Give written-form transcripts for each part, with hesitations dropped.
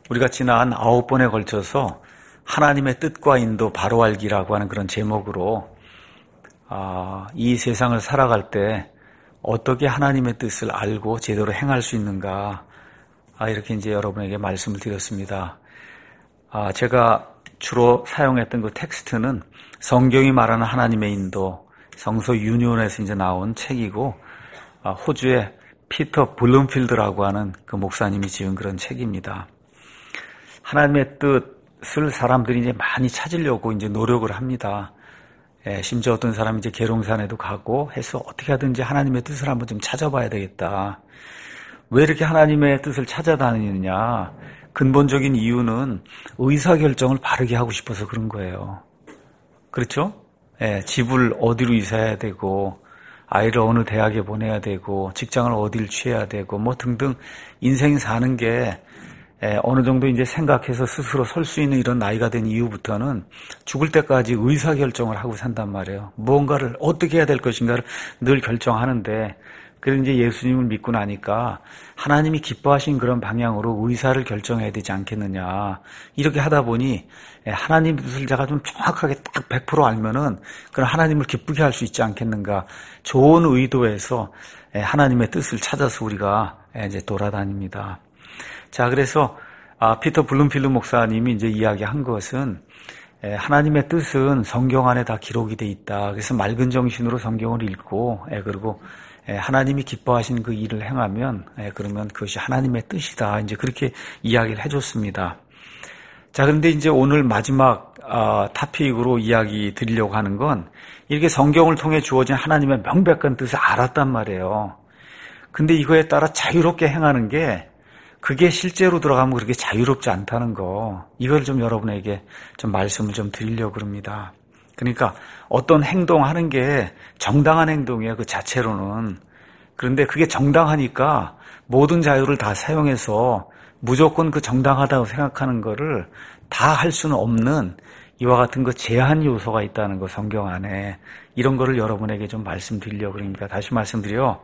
우리가 지난 9번에 걸쳐서 하나님의 뜻과 인도 바로 알기라고 하는 그런 제목으로 이 세상을 살아갈 때 어떻게 하나님의 뜻을 알고 제대로 행할 수 있는가 이렇게 이제 여러분에게 말씀을 드렸습니다. 제가 주로 사용했던 그 텍스트는 성경이 말하는 하나님의 인도, 성서 유니온에서 이제 나온 책이고 호주의 피터 블룸필드라고 하는 그 목사님이 지은 그런 책입니다. 하나님의 뜻을 사람들이 이제 많이 찾으려고 이제 노력을 합니다. 심지어 어떤 사람이 이제 계룡산에도 가고 해서 어떻게 하든지 하나님의 뜻을 한번 좀 찾아봐야 되겠다. 왜 이렇게 하나님의 뜻을 찾아다니느냐? 근본적인 이유는 의사결정을 바르게 하고 싶어서 그런 거예요. 그렇죠? 집을 어디로 이사해야 되고, 아이를 어느 대학에 보내야 되고, 직장을 어디를 취해야 되고, 뭐 등등 인생 사는 게 어느 정도 이제 생각해서 스스로 설 수 있는 이런 나이가 된 이후부터는 죽을 때까지 의사결정을 하고 산단 말이에요. 무언가를 어떻게 해야 될 것인가를 늘 결정하는데, 그래서 이제 예수님을 믿고 나니까 하나님이 기뻐하신 그런 방향으로 의사를 결정해야 되지 않겠느냐. 이렇게 하다 보니 하나님 뜻을 제가 좀 정확하게 딱 100% 알면은 그런 하나님을 기쁘게 할 수 있지 않겠는가. 좋은 의도에서 하나님의 뜻을 찾아서 우리가 이제 돌아다닙니다. 자, 그래서 피터 블룸필드 목사님이 이제 이야기한 것은 하나님의 뜻은 성경 안에 다 기록이 돼 있다. 그래서 맑은 정신으로 성경을 읽고 그리고 하나님이 기뻐하신 그 일을 행하면 그러면 그것이 하나님의 뜻이다. 이제 그렇게 이야기를 해줬습니다. 자, 그런데 이제 오늘 마지막 토픽으로 이야기 드리려고 하는 건 이렇게 성경을 통해 주어진 하나님의 명백한 뜻을 알았단 말이에요. 근데 이거에 따라 자유롭게 행하는 게 그게 실제로 들어가면 그렇게 자유롭지 않다는 거. 이걸 좀 여러분에게 좀 말씀을 좀 드리려고 합니다. 그러니까 어떤 행동하는 게 정당한 행동이에요. 그 자체로는. 그런데 그게 정당하니까 모든 자유를 다 사용해서 무조건 그 정당하다고 생각하는 거를 다 할 수는 없는 이와 같은 그 제한 요소가 있다는 거 성경 안에. 이런 거를 여러분에게 좀 말씀드리려고 합니다. 다시 말씀드려.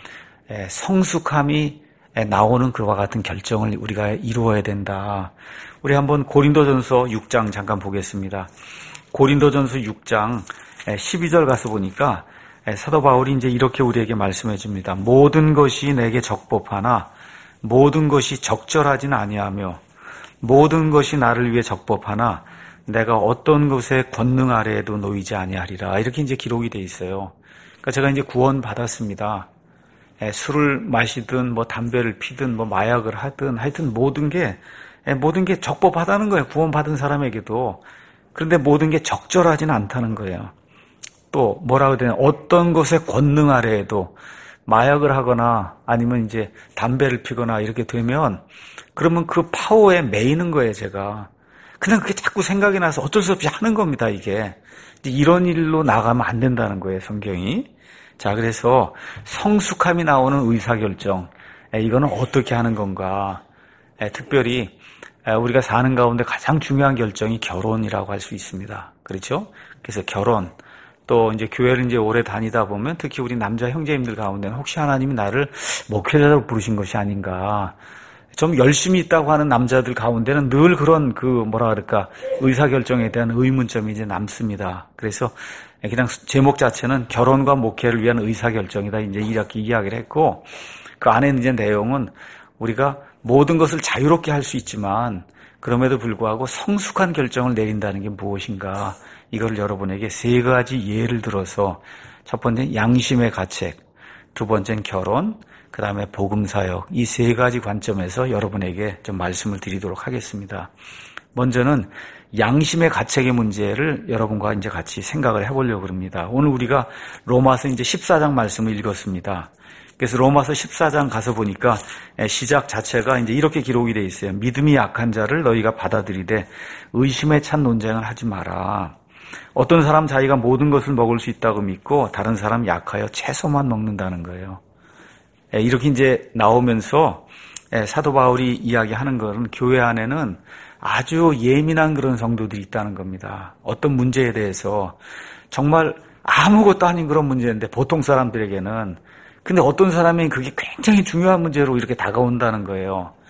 성숙함이 나오는 그와 같은 결정을 우리가 이루어야 된다. 우리 한번 고린도전서 6장 잠깐 보겠습니다. 고린도전서 6장 12절 가서 보니까 사도 바울이 이제 이렇게 우리에게 말씀해 줍니다. 모든 것이 내게 적법하나 모든 것이 적절하진 아니하며 모든 것이 나를 위해 적법하나 내가 어떤 것의 권능 아래에도 놓이지 아니하리라. 이렇게 이제 기록이 돼 있어요. 그러니까 제가 이제 구원 받았습니다. 술을 마시든 뭐 담배를 피든 뭐 마약을 하든 하여튼 모든 게 적법하다는 거예요. 구원 받은 사람에게도. 그런데 모든 게 적절하지는 않다는 거예요. 또 뭐라고 해야 되나, 어떤 것의 권능 아래에도 마약을 하거나 아니면 이제 담배를 피거나 이렇게 되면 그러면 그 파워에 매이는 거예요, 제가. 그냥 그게 자꾸 생각이 나서 어쩔 수 없이 하는 겁니다, 이게. 이런 일로 나가면 안 된다는 거예요, 성경이. 자, 그래서 성숙함이 나오는 의사결정. 이거는 어떻게 하는 건가. 특별히 우리가 사는 가운데 가장 중요한 결정이 결혼이라고 할 수 있습니다. 그렇죠? 그래서 결혼, 또 이제 교회를 이제 오래 다니다 보면 특히 우리 남자 형제님들 가운데는 혹시 하나님이 나를 목회자로 부르신 것이 아닌가. 좀 열심히 있다고 하는 남자들 가운데는 늘 그런 의사결정에 대한 의문점이 이제 남습니다. 그래서 그냥 제목 자체는 결혼과 목회를 위한 의사결정이다. 이제 이렇게 이야기를 했고, 그 안에 이제 내용은 우리가 모든 것을 자유롭게 할 수 있지만 그럼에도 불구하고 성숙한 결정을 내린다는 게 무엇인가. 이걸 여러분에게 세 가지 예를 들어서 첫 번째는 양심의 가책, 두 번째는 결혼, 그 다음에 복음사역. 이 세 가지 관점에서 여러분에게 좀 말씀을 드리도록 하겠습니다. 먼저는 양심의 가책의 문제를 여러분과 이제 같이 생각을 해보려고 합니다. 오늘 우리가 로마서 이제 14장 말씀을 읽었습니다. 그래서 로마서 14장 가서 보니까 시작 자체가 이제 이렇게 기록이 되어 있어요. 믿음이 약한 자를 너희가 받아들이되 의심에 찬 논쟁을 하지 마라. 어떤 사람 자기가 모든 것을 먹을 수 있다고 믿고 다른 사람 약하여 채소만 먹는다는 거예요. 이렇게 이제 나오면서 사도 바울이 이야기하는 것은 교회 안에는 아주 예민한 그런 성도들이 있다는 겁니다. 어떤 문제에 대해서 정말 아무것도 아닌 그런 문제인데 보통 사람들에게는, 근데 어떤 사람이 그게 굉장히 중요한 문제로 이렇게 다가온다는 거예요.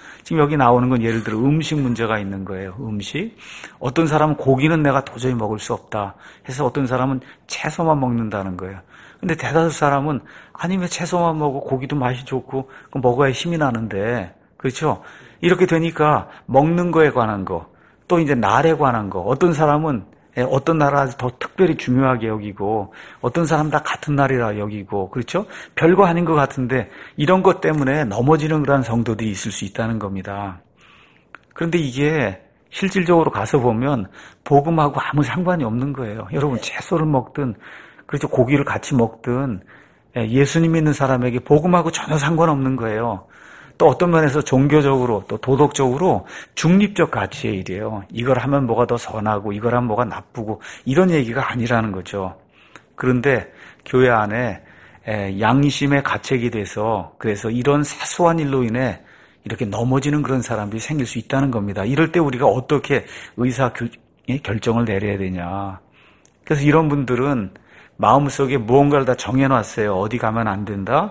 지금 여기 나오는 건 예를 들어 음식 문제가 있는 거예요. 음식. 어떤 사람은 고기는 내가 도저히 먹을 수 없다 해서 어떤 사람은 채소만 먹는다는 거예요. 근데 대다수 사람은 아니 왜 채소만 먹고 고기도 맛이 좋고 먹어야 힘이 나는데, 그렇죠? 이렇게 되니까 먹는 거에 관한 거, 또 이제 날에 관한 거, 어떤 사람은 어떤 나라 더 특별히 중요하게 여기고 어떤 사람 다 같은 날이라 여기고, 그렇죠? 별거 아닌 것 같은데 이런 것 때문에 넘어지는 그런 성도들이 있을 수 있다는 겁니다. 그런데 이게 실질적으로 가서 보면 복음하고 아무 상관이 없는 거예요. 여러분 채소를 먹든 그렇죠, 고기를 같이 먹든 예수님 믿는 사람에게 복음하고 전혀 상관없는 거예요. 또 어떤 면에서 종교적으로 또 도덕적으로 중립적 가치의 일이에요. 이걸 하면 뭐가 더 선하고 이걸 하면 뭐가 나쁘고 이런 얘기가 아니라는 거죠. 그런데 교회 안에 양심의 가책이 돼서 그래서 이런 사소한 일로 인해 이렇게 넘어지는 그런 사람들이 생길 수 있다는 겁니다. 이럴 때 우리가 어떻게 의사 결정을 내려야 되냐. 그래서 이런 분들은 마음속에 무언가를 다 정해놨어요. 어디 가면 안 된다.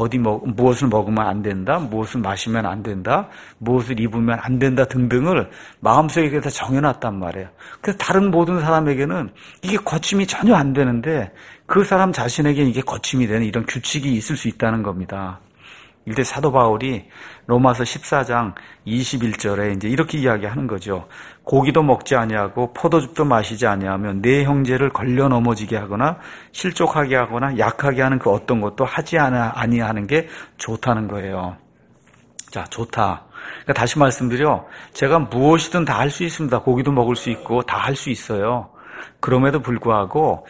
무엇을 먹으면 안 된다. 무엇을 마시면 안 된다. 무엇을 입으면 안 된다 등등을 마음속에 다 정해놨단 말이에요. 그래서 다른 모든 사람에게는 이게 거침이 전혀 안 되는데 그 사람 자신에게 이게 거침이 되는 이런 규칙이 있을 수 있다는 겁니다. 이때 사도 바울이 로마서 14장 21절에 이제 이렇게 이야기하는 거죠. 고기도 먹지 아니하고 포도즙도 마시지 아니하면 내 형제를 걸려 넘어지게 하거나 실족하게 하거나 약하게 하는 그 어떤 것도 하지 아니하는 게 좋다는 거예요. 자, 좋다. 그러니까 다시 말씀드려, 제가 무엇이든 다 할 수 있습니다. 고기도 먹을 수 있고 다 할 수 있어요. 그럼에도 불구하고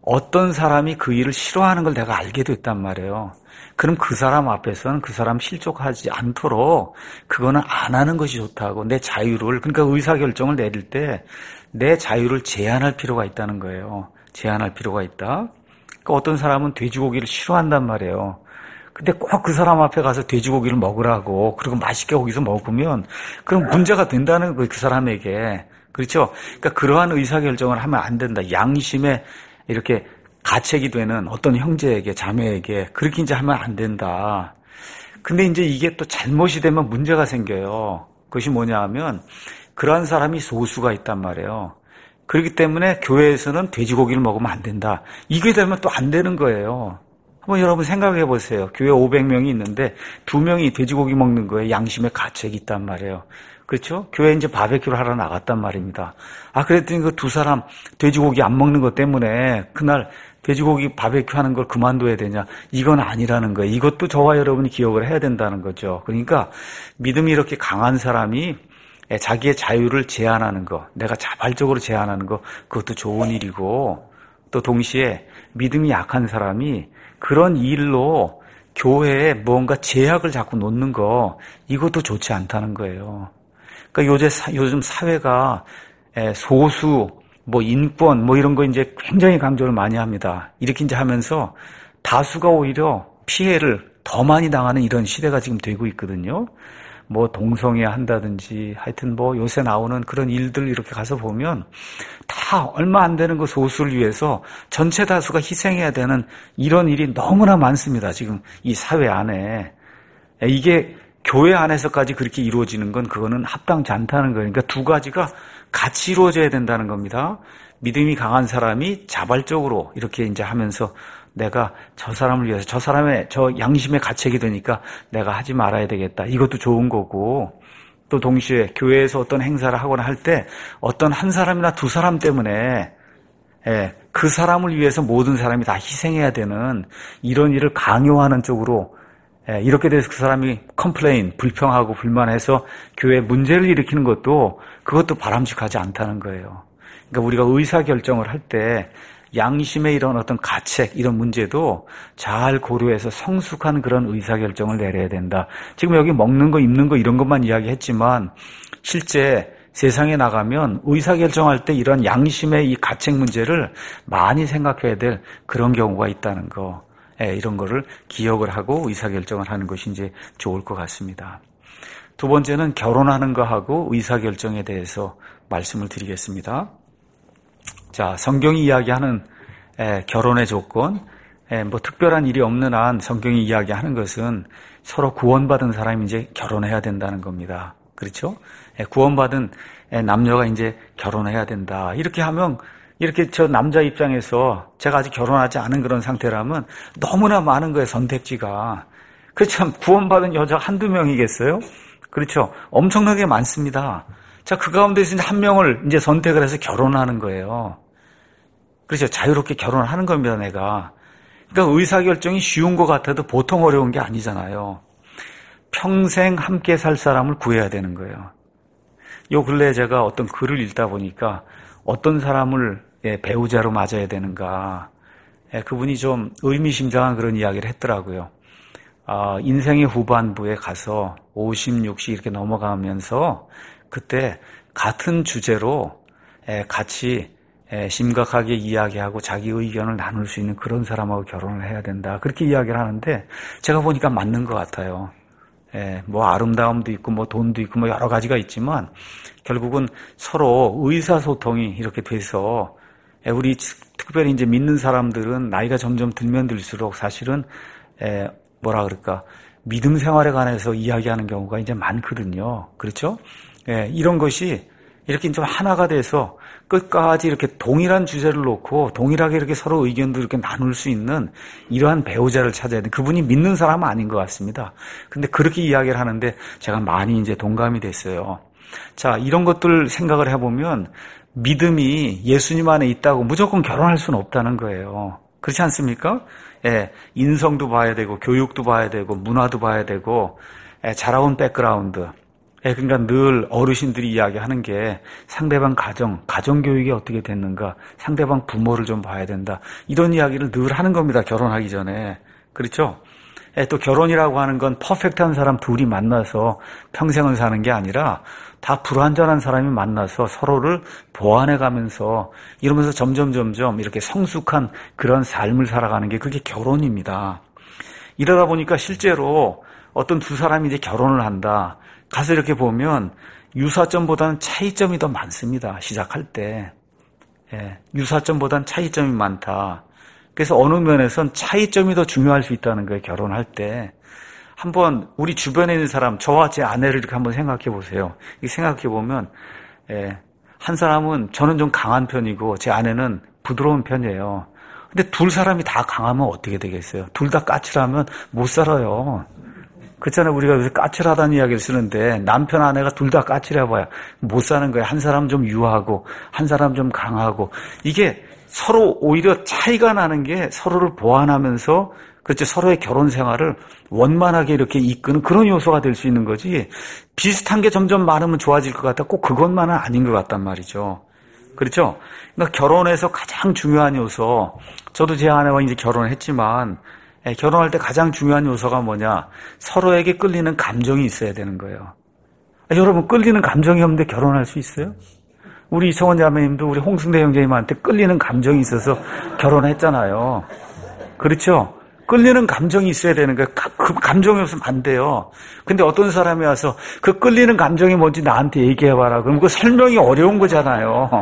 어떤 사람이 그 일을 싫어하는 걸 내가 알게 됐단 말이에요. 그럼 그 사람 앞에서는 그 사람 실족하지 않도록 그거는 안 하는 것이 좋다고, 내 자유를, 그러니까 의사결정을 내릴 때 내 자유를 제한할 필요가 있다는 거예요. 제한할 필요가 있다. 그러니까 어떤 사람은 돼지고기를 싫어한단 말이에요. 근데 꼭 그 사람 앞에 가서 돼지고기를 먹으라고, 그리고 맛있게 거기서 먹으면 그럼 문제가 된다는 거예요, 그 사람에게. 그렇죠? 그러니까 그러한 의사결정을 하면 안 된다. 양심에 이렇게 가책이 되는 어떤 형제에게, 자매에게 그렇게 이제 하면 안 된다. 근데 이제 이게 또 잘못이 되면 문제가 생겨요. 그것이 뭐냐 하면 그러한 사람이 소수가 있단 말이에요. 그렇기 때문에 교회에서는 돼지고기를 먹으면 안 된다. 이게 되면 또 안 되는 거예요. 한번 여러분 생각해 보세요. 교회 500명이 있는데 2명이 돼지고기 먹는 거에 양심의 가책이 있단 말이에요. 그렇죠? 교회에 이제 바베큐를 하러 나갔단 말입니다. 그랬더니 그 두 사람 돼지고기 안 먹는 것 때문에 그날 돼지고기 바베큐 하는 걸 그만둬야 되냐? 이건 아니라는 거예요. 이것도 저와 여러분이 기억을 해야 된다는 거죠. 그러니까 믿음이 이렇게 강한 사람이 자기의 자유를 제한하는 거, 내가 자발적으로 제한하는 거, 그것도 좋은 일이고, 또 동시에 믿음이 약한 사람이 그런 일로 교회에 뭔가 제약을 자꾸 놓는 거, 이것도 좋지 않다는 거예요. 그러니까 요즘 사회가 소수, 인권, 이런 거 이제 굉장히 강조를 많이 합니다. 이렇게 이제 하면서 다수가 오히려 피해를 더 많이 당하는 이런 시대가 지금 되고 있거든요. 동성애 한다든지 하여튼 요새 나오는 그런 일들 이렇게 가서 보면 다 얼마 안 되는 그 소수를 위해서 전체 다수가 희생해야 되는 이런 일이 너무나 많습니다. 지금 이 사회 안에. 이게 교회 안에서까지 그렇게 이루어지는 건 그거는 합당치 않다는 거예요. 그러니까 두 가지가 같이 이루어져야 된다는 겁니다. 믿음이 강한 사람이 자발적으로 이렇게 이제 하면서 내가 저 사람을 위해서 저 사람의 저 양심의 가책이 되니까 내가 하지 말아야 되겠다. 이것도 좋은 거고, 또 동시에 교회에서 어떤 행사를 하거나 할 때 어떤 한 사람이나 두 사람 때문에 그 사람을 위해서 모든 사람이 다 희생해야 되는 이런 일을 강요하는 쪽으로 이렇게 돼서 그 사람이 불평하고 불만해서 교회에 문제를 일으키는 것도 그것도 바람직하지 않다는 거예요. 그러니까 우리가 의사결정을 할 때 양심의 이런 어떤 가책, 이런 문제도 잘 고려해서 성숙한 그런 의사결정을 내려야 된다. 지금 여기 먹는 거, 입는 거 이런 것만 이야기했지만 실제 세상에 나가면 의사결정할 때 이런 양심의 이 가책 문제를 많이 생각해야 될 그런 경우가 있다는 거. 이런 거를 기억을 하고 의사결정을 하는 것이 이제 좋을 것 같습니다. 두 번째는 결혼하는 거하고 의사결정에 대해서 말씀을 드리겠습니다. 자, 성경이 이야기하는 결혼의 조건, 뭐 특별한 일이 없는 한 성경이 이야기하는 것은 서로 구원받은 사람이 이제 결혼해야 된다는 겁니다. 그렇죠? 구원받은 남녀가 이제 결혼해야 된다. 이렇게 하면 이렇게 저 남자 입장에서 제가 아직 결혼하지 않은 그런 상태라면 너무나 많은 거예요, 선택지가. 그렇죠. 구원받은 여자 한두 명이겠어요? 그렇죠. 엄청나게 많습니다. 자, 그 가운데서 이제 한 명을 이제 선택을 해서 결혼하는 거예요. 그렇죠. 자유롭게 결혼하는 겁니다, 내가. 그러니까 의사결정이 쉬운 것 같아도 보통 어려운 게 아니잖아요. 평생 함께 살 사람을 구해야 되는 거예요. 요 근래에 제가 어떤 글을 읽다 보니까 어떤 사람을 배우자로 맞아야 되는가. 그분이 좀 의미심장한 그런 이야기를 했더라고요. 인생의 후반부에 가서 50, 60 이렇게 넘어가면서 그때 같은 주제로 같이 심각하게 이야기하고 자기 의견을 나눌 수 있는 그런 사람하고 결혼을 해야 된다. 그렇게 이야기를 하는데 제가 보니까 맞는 것 같아요. 뭐 아름다움도 있고 뭐 돈도 있고 뭐 여러 가지가 있지만 결국은 서로 의사소통이 이렇게 돼서 우리 특별히 이제 믿는 사람들은 나이가 점점 들면 들수록 사실은 뭐라 그럴까 믿음 생활에 관해서 이야기하는 경우가 이제 많거든요. 그렇죠? 이런 것이 이렇게 좀 하나가 돼서 끝까지 이렇게 동일한 주제를 놓고 동일하게 이렇게 서로 의견도 이렇게 나눌 수 있는 이러한 배우자를 찾아야 돼. 그분이 믿는 사람은 아닌 것 같습니다. 근데 그렇게 이야기를 하는데 제가 많이 이제 동감이 됐어요. 자, 이런 것들 생각을 해보면 믿음이 예수님 안에 있다고 무조건 결혼할 수는 없다는 거예요. 그렇지 않습니까? 인성도 봐야 되고 교육도 봐야 되고 문화도 봐야 되고 자라온 백그라운드. 그러니까 늘 어르신들이 이야기하는 게 상대방 가정교육이 어떻게 됐는가, 상대방 부모를 좀 봐야 된다. 이런 이야기를 늘 하는 겁니다. 결혼하기 전에. 그렇죠? 또 결혼이라고 하는 건 퍼펙트한 사람 둘이 만나서 평생을 사는 게 아니라 다 불완전한 사람이 만나서 서로를 보완해가면서 이러면서 점점 이렇게 성숙한 그런 삶을 살아가는 게 그게 결혼입니다. 이러다 보니까 실제로 어떤 두 사람이 이제 결혼을 한다. 가서 이렇게 보면 유사점보다는 차이점이 더 많습니다. 시작할 때. 유사점보다는 차이점이 많다. 그래서 어느 면에선 차이점이 더 중요할 수 있다는 거예요. 결혼할 때. 한번 우리 주변에 있는 사람, 저와 제 아내를 이렇게 한번 생각해 보세요. 이렇게 생각해 보면 한 사람은 저는 좀 강한 편이고 제 아내는 부드러운 편이에요. 근데 둘 사람이 다 강하면 어떻게 되겠어요? 둘 다 까칠하면 못 살아요. 그렇잖아요. 우리가 요새 까칠하다는 이야기를 쓰는데 남편 아내가 둘 다 까칠해봐야 못 사는 거예요. 한 사람 좀 유하고 한 사람 좀 강하고. 이게 서로 오히려 차이가 나는 게 서로를 보완하면서 그렇죠. 서로의 결혼 생활을 원만하게 이렇게 이끄는 그런 요소가 될 수 있는 거지. 비슷한 게 점점 많으면 좋아질 것 같다. 꼭 그것만은 아닌 것 같단 말이죠. 그렇죠? 그러니까 결혼에서 가장 중요한 요소, 저도 제 아내와 이제 결혼을 했지만 결혼할 때 가장 중요한 요소가 뭐냐? 서로에게 끌리는 감정이 있어야 되는 거예요. 여러분, 끌리는 감정이 없는데 결혼할 수 있어요? 우리 이성원 자매님도 우리 홍승대 형제님한테 끌리는 감정이 있어서 결혼했잖아요. 그렇죠? 끌리는 감정이 있어야 되는 거예요. 그 감정이 없으면 안 돼요. 근데 어떤 사람이 와서 그 끌리는 감정이 뭔지 나한테 얘기해봐라. 그럼 그 설명이 어려운 거잖아요.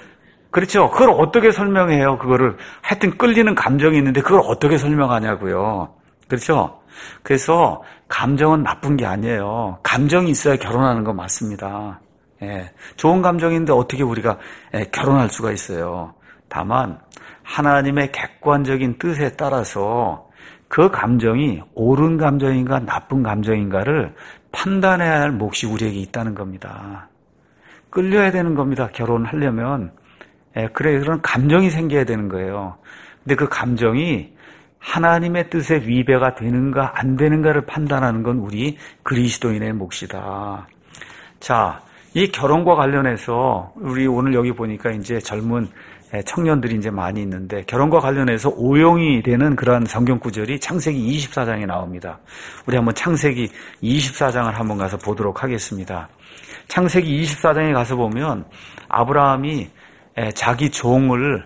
그렇죠? 그걸 어떻게 설명해요? 그거를. 하여튼 끌리는 감정이 있는데 그걸 어떻게 설명하냐고요. 그렇죠? 그래서 감정은 나쁜 게 아니에요. 감정이 있어야 결혼하는 거 맞습니다. 좋은 감정인데 어떻게 우리가 결혼할 수가 있어요. 다만 하나님의 객관적인 뜻에 따라서 그 감정이 옳은 감정인가 나쁜 감정인가를 판단해야 할 몫이 우리에게 있다는 겁니다. 끌려야 되는 겁니다. 결혼하려면. 그래, 그런 감정이 생겨야 되는 거예요. 근데 그 감정이 하나님의 뜻에 위배가 되는가 안 되는가를 판단하는 건 우리 그리스도인의 몫이다. 자, 이 결혼과 관련해서 우리 오늘 여기 보니까 이제 젊은 청년들이 이제 많이 있는데 결혼과 관련해서 오용이 되는 그런 성경 구절이 창세기 24장에 나옵니다. 우리 한번 창세기 24장을 한번 가서 보도록 하겠습니다. 창세기 24장에 가서 보면 아브라함이 자기 종을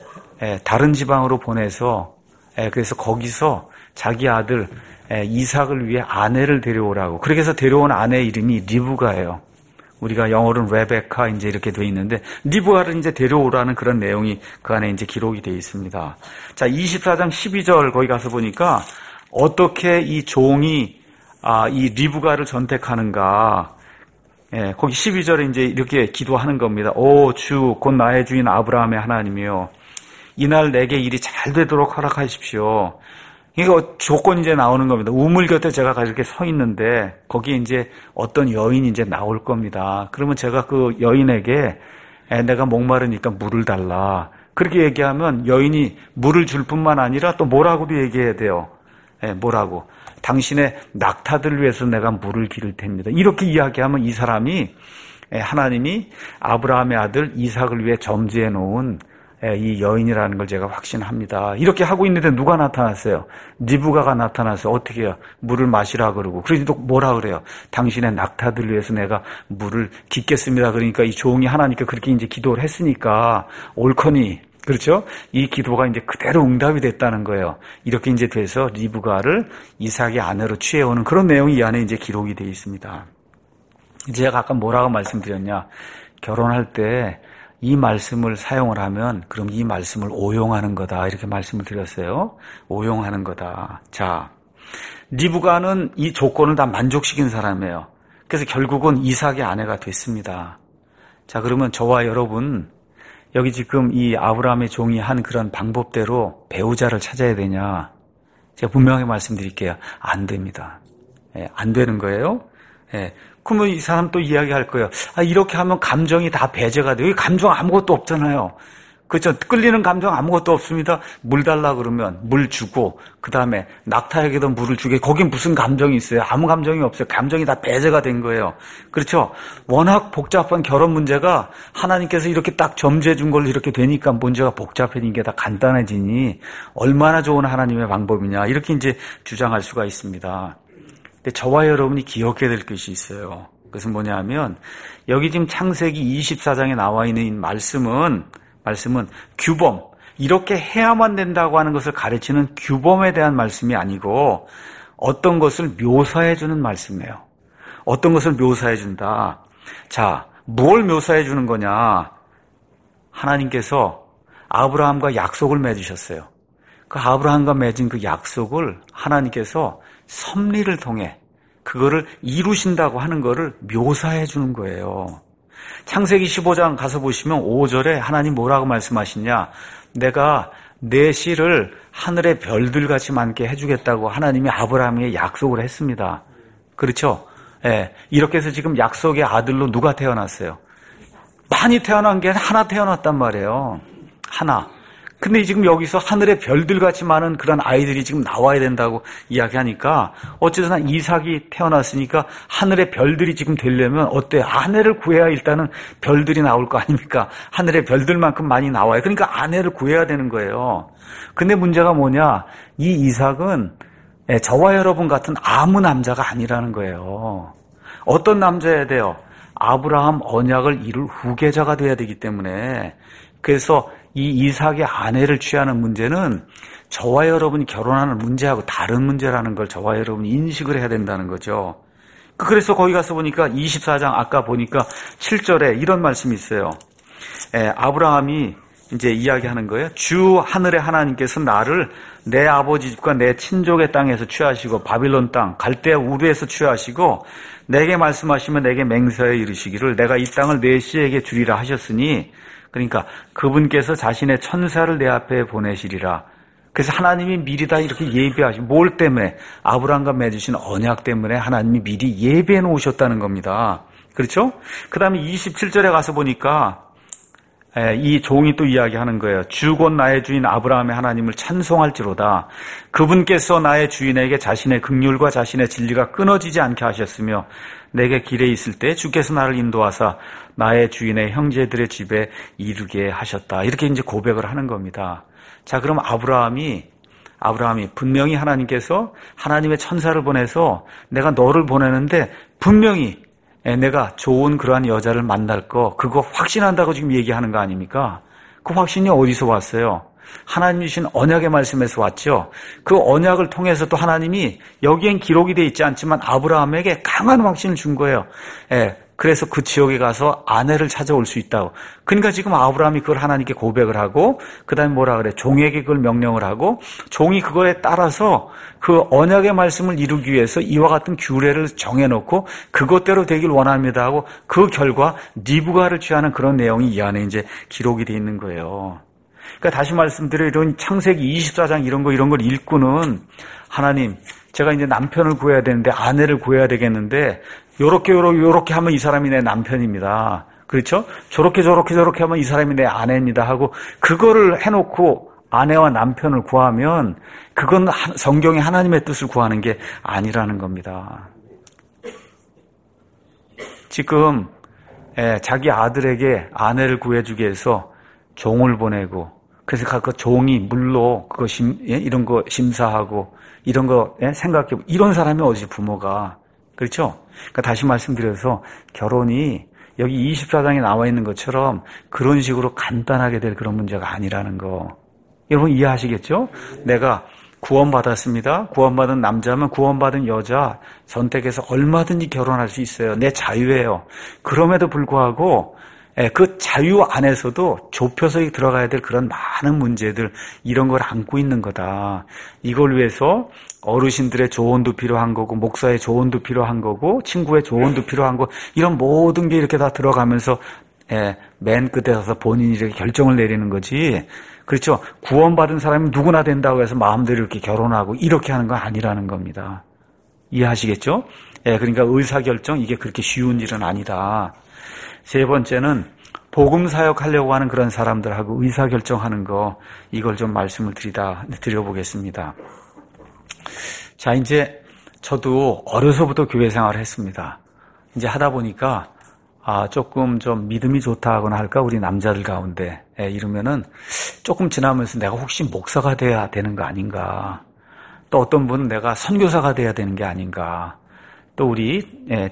다른 지방으로 보내서 그래서 거기서 자기 아들 이삭을 위해 아내를 데려오라고. 그렇게 해서 데려온 아내 이름이 리브가예요. 우리가 영어로는 레베카 이제 이렇게 돼 있는데 리브가를 이제 데려오라는 그런 내용이 그 안에 이제 기록이 돼 있습니다. 자, 24장 12절 거기 가서 보니까 어떻게 이 종이 이 리브가를 선택하는가. 예, 거기 12절에 이제 이렇게 기도하는 겁니다. 오 주 곧 나의 주인 아브라함의 하나님이요 이날 내게 일이 잘 되도록 허락하십시오. 이거 조건이 이제 나오는 겁니다. 우물 곁에 제가 이렇게 서 있는데 거기에 이제 어떤 여인이 이제 나올 겁니다. 그러면 제가 그 여인에게 내가 목마르니까 물을 달라. 그렇게 얘기하면 여인이 물을 줄 뿐만 아니라 또 뭐라고도 얘기해야 돼요. 뭐라고? 당신의 낙타들 위해서 내가 물을 기를 텐니다. 이렇게 이야기하면 이 사람이 하나님이 아브라함의 아들 이삭을 위해 점지해 놓은 이 여인이라는 걸 제가 확신합니다. 이렇게 하고 있는데 누가 나타났어요? 리브가가 나타나서 어떻게 해요? 물을 마시라 그러고. 그러니 또 뭐라 그래요? 당신의 낙타들 위해서 내가 물을 깃겠습니다. 그러니까 이 종이 하나님께 그렇게 이제 기도를 했으니까 옳거니. 그렇죠? 이 기도가 이제 그대로 응답이 됐다는 거예요. 이렇게 이제 돼서 리브가를 이삭의 아내로 취해오는 그런 내용이 이 안에 이제 기록이 되어 있습니다. 제가 아까 뭐라고 말씀드렸냐? 결혼할 때 이 말씀을 사용을 하면 그럼 이 말씀을 오용하는 거다. 이렇게 말씀을 드렸어요. 오용하는 거다. 자, 리브가는 이 조건을 다 만족시킨 사람이에요. 그래서 결국은 이삭의 아내가 됐습니다. 자, 그러면 저와 여러분 여기 지금 이 아브라함의 종이 한 그런 방법대로 배우자를 찾아야 되냐? 제가 분명히 말씀드릴게요. 안 됩니다. 안 되는 거예요. 그러면 이 사람 또 이야기할 거예요. 이렇게 하면 감정이 다 배제가 돼요. 감정 아무것도 없잖아요. 그렇죠? 끌리는 감정 아무것도 없습니다. 물 달라 그러면 물 주고 그 다음에 낙타에게도 물을 주게 거긴 무슨 감정이 있어요? 아무 감정이 없어요. 감정이 다 배제가 된 거예요. 그렇죠? 워낙 복잡한 결혼 문제가 하나님께서 이렇게 딱 점지해 준 걸로 이렇게 되니까 문제가 복잡해진 게 다 간단해지니 얼마나 좋은 하나님의 방법이냐 이렇게 이제 주장할 수가 있습니다. 근데 저와 여러분이 기억해야 될 것이 있어요. 그것은 뭐냐 하면 여기 지금 창세기 24장에 나와 있는 이 말씀은 규범, 이렇게 해야만 된다고 하는 것을 가르치는 규범에 대한 말씀이 아니고 어떤 것을 묘사해 주는 말씀이에요. 어떤 것을 묘사해 준다. 자, 뭘 묘사해 주는 거냐? 하나님께서 아브라함과 약속을 맺으셨어요. 그 아브라함과 맺은 그 약속을 하나님께서 섭리를 통해 그거를 이루신다고 하는 거를 묘사해 주는 거예요. 창세기 15장 가서 보시면 5절에 하나님 뭐라고 말씀하시냐? 내가 내 씨를 하늘의 별들같이 많게 해주겠다고 하나님이 아브라함에게 약속을 했습니다. 그렇죠? 이렇게 해서 지금 약속의 아들로 누가 태어났어요? 많이 태어난 게 하나 태어났단 말이에요. 하나. 근데 지금 여기서 하늘의 별들같이 많은 그런 아이들이 지금 나와야 된다고 이야기하니까 어쨌든 이삭이 태어났으니까 하늘의 별들이 지금 되려면 어때? 아내를 구해야 일단은 별들이 나올 거 아닙니까? 하늘의 별들만큼 많이 나와요. 그러니까 아내를 구해야 되는 거예요. 근데 문제가 뭐냐? 이 이삭은 저와 여러분 같은 아무 남자가 아니라는 거예요. 어떤 남자여야 돼요? 아브라함 언약을 이룰 후계자가 돼야 되기 때문에 그래서 이 이삭의 아내를 취하는 문제는 저와 여러분이 결혼하는 문제하고 다른 문제라는 걸 저와 여러분이 인식을 해야 된다는 거죠. 그래서 거기 가서 보니까 24장 아까 보니까 7절에 이런 말씀이 있어요. 아브라함이 이제 이야기하는 거예요. 주 하늘의 하나님께서 나를 내 아버지 집과 내 친족의 땅에서 취하시고 바빌론 땅 갈대아 우르에서 취하시고 내게 말씀하시면 내게 맹세하여 이르시기를 내가 이 땅을 내 씨에게 주리라 하셨으니 그러니까 그분께서 자신의 천사를 내 앞에 보내시리라. 그래서 하나님이 미리 다 이렇게 예비하신 뭘 때문에? 아브라함과 맺으신 언약 때문에 하나님이 미리 예비해 놓으셨다는 겁니다. 그렇죠? 그 다음에 27절에 가서 보니까 이 종이 또 이야기하는 거예요. 주 곧 나의 주인 아브라함의 하나님을 찬송할지로다. 그분께서 나의 주인에게 자신의 긍휼과 자신의 진리가 끊어지지 않게 하셨으며 내게 길에 있을 때 주께서 나를 인도하사 나의 주인의 형제들의 집에 이르게 하셨다. 이렇게 이제 고백을 하는 겁니다. 자, 그럼 아브라함이 분명히 하나님께서 하나님의 천사를 보내서 내가 너를 보내는데 분명히 내가 좋은 그러한 여자를 만날 거 그거 확신한다고 지금 얘기하는 거 아닙니까? 그 확신이 어디서 왔어요? 하나님 주신 언약의 말씀에서 왔죠. 그 언약을 통해서 또 하나님이 여기엔 기록이 되어 있지 않지만 아브라함에게 강한 확신을 준 거예요. 그래서 그 지역에 가서 아내를 찾아올 수 있다고. 그러니까 지금 아브라함이 그걸 하나님께 고백을 하고 그다음에 뭐라 그래? 종에게 그걸 명령을 하고 종이 그거에 따라서 그 언약의 말씀을 이루기 위해서 이와 같은 규례를 정해놓고 그것대로 되길 원합니다 하고 그 결과 리브가를 취하는 그런 내용이 이 안에 이제 기록이 돼 있는 거예요. 그러니까 다시 말씀드려 이런 창세기 24장 이런 걸 읽고는 하나님 제가 이제 남편을 구해야 되는데 아내를 구해야 되겠는데 요렇게 하면 이 사람이 내 남편입니다. 그렇죠? 저렇게 하면 이 사람이 내 아내입니다 하고 그거를 해놓고 아내와 남편을 구하면 그건 성경의 하나님의 뜻을 구하는 게 아니라는 겁니다. 지금 자기 아들에게 아내를 구해주기 위해서 종을 보내고 그래서 그 종이 물로 그거 이런 거 심사하고 이런 거 생각해보고 이런 사람이 어디 부모가 그렇죠? 그러니까 다시 말씀드려서 결혼이 여기 24장에 나와 있는 것처럼 그런 식으로 간단하게 될 그런 문제가 아니라는 거. 여러분 이해하시겠죠? 내가 구원받았습니다. 구원받은 남자면 구원받은 여자 선택해서 얼마든지 결혼할 수 있어요. 내 자유예요. 그럼에도 불구하고 그 자유 안에서도 좁혀서 들어가야 될 그런 많은 문제들 이런 걸 안고 있는 거다. 이걸 위해서 어르신들의 조언도 필요한 거고 목사의 조언도 필요한 거고 친구의 조언도 필요한 거 이런 모든 게 이렇게 다 들어가면서 맨 끝에 서서 본인이 이렇게 결정을 내리는 거지. 그렇죠. 구원받은 사람이 누구나 된다고 해서 마음대로 이렇게 결혼하고 이렇게 하는 건 아니라는 겁니다. 이해하시겠죠? 그러니까 의사결정 이게 그렇게 쉬운 일은 아니다. 세 번째는 복음 사역하려고 하는 그런 사람들하고 의사결정하는 거 이걸 좀 말씀을 드려보겠습니다. 자, 이제 저도 어려서부터 교회 생활을 했습니다. 이제 하다 보니까 조금 좀 믿음이 좋다 하거나 할까 우리 남자들 가운데 이러면은 조금 지나면서 내가 혹시 목사가 돼야 되는 거 아닌가, 또 어떤 분은 내가 선교사가 돼야 되는 게 아닌가, 또 우리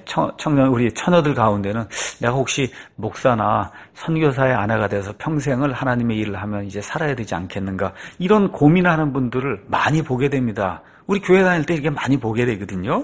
우리 처녀들 가운데는 내가 혹시 목사나 선교사의 아내가 돼서 평생을 하나님의 일을 하면 이제 살아야 되지 않겠는가, 이런 고민하는 분들을 많이 보게 됩니다. 우리 교회 다닐 때 이렇게 많이 보게 되거든요.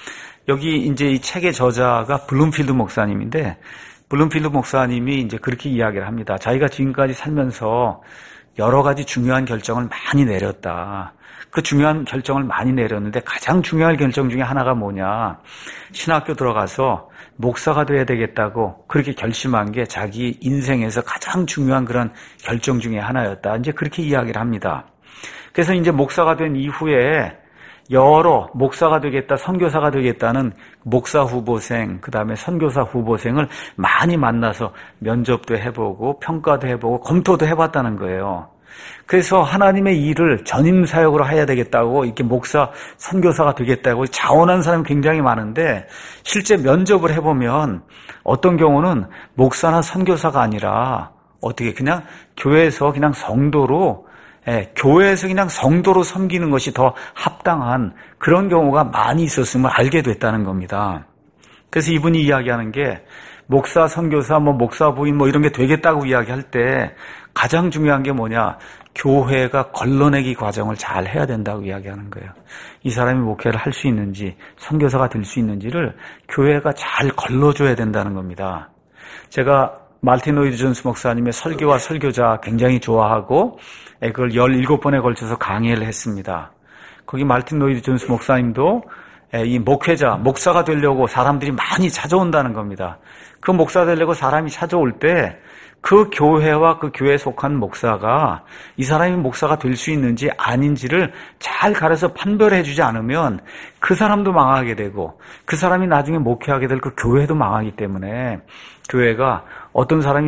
여기 이제 이 책의 저자가 블룸필드 목사님인데, 블룸필드 목사님이 이제 그렇게 이야기를 합니다. 자기가 지금까지 살면서 여러 가지 중요한 결정을 많이 내렸다. 그 중요한 결정을 많이 내렸는데 가장 중요한 결정 중에 하나가 뭐냐, 신학교 들어가서 목사가 돼야 되겠다고 그렇게 결심한 게 자기 인생에서 가장 중요한 그런 결정 중에 하나였다. 이제 그렇게 이야기를 합니다. 그래서 이제 목사가 된 이후에 여러 목사가 되겠다, 선교사가 되겠다는 목사 후보생, 그 다음에 선교사 후보생을 많이 만나서 면접도 해보고 평가도 해보고 검토도 해봤다는 거예요. 그래서 하나님의 일을 전임 사역으로 해야 되겠다고 이렇게 목사, 선교사가 되겠다고 자원한 사람이 굉장히 많은데, 실제 면접을 해보면 어떤 경우는 목사나 선교사가 아니라 어떻게 그냥 교회에서 그냥 성도로, 교회에서 그냥 성도로 섬기는 것이 더 합당한 그런 경우가 많이 있었음을 알게 됐다는 겁니다. 그래서 이분이 이야기하는 게 목사, 선교사, 목사 부인 이런 게 되겠다고 이야기할 때 가장 중요한 게 뭐냐, 교회가 걸러내기 과정을 잘 해야 된다고 이야기하는 거예요. 이 사람이 목회를 할 수 있는지, 선교사가 될 수 있는지를 교회가 잘 걸러줘야 된다는 겁니다. 제가 말틴 로이드 존스 목사님의 설교와 설교자 굉장히 좋아하고 그걸 17번에 걸쳐서 강의를 했습니다. 거기 말틴 로이드 존스 목사님도 이 목사가 되려고 사람들이 많이 찾아온다는 겁니다. 그 목사 되려고 사람이 찾아올 때 그 교회와 그 교회에 속한 목사가 이 사람이 목사가 될 수 있는지 아닌지를 잘 가려서 판별해 주지 않으면 그 사람도 망하게 되고 그 사람이 나중에 목회하게 될 그 교회도 망하기 때문에 교회가 어떤 사람이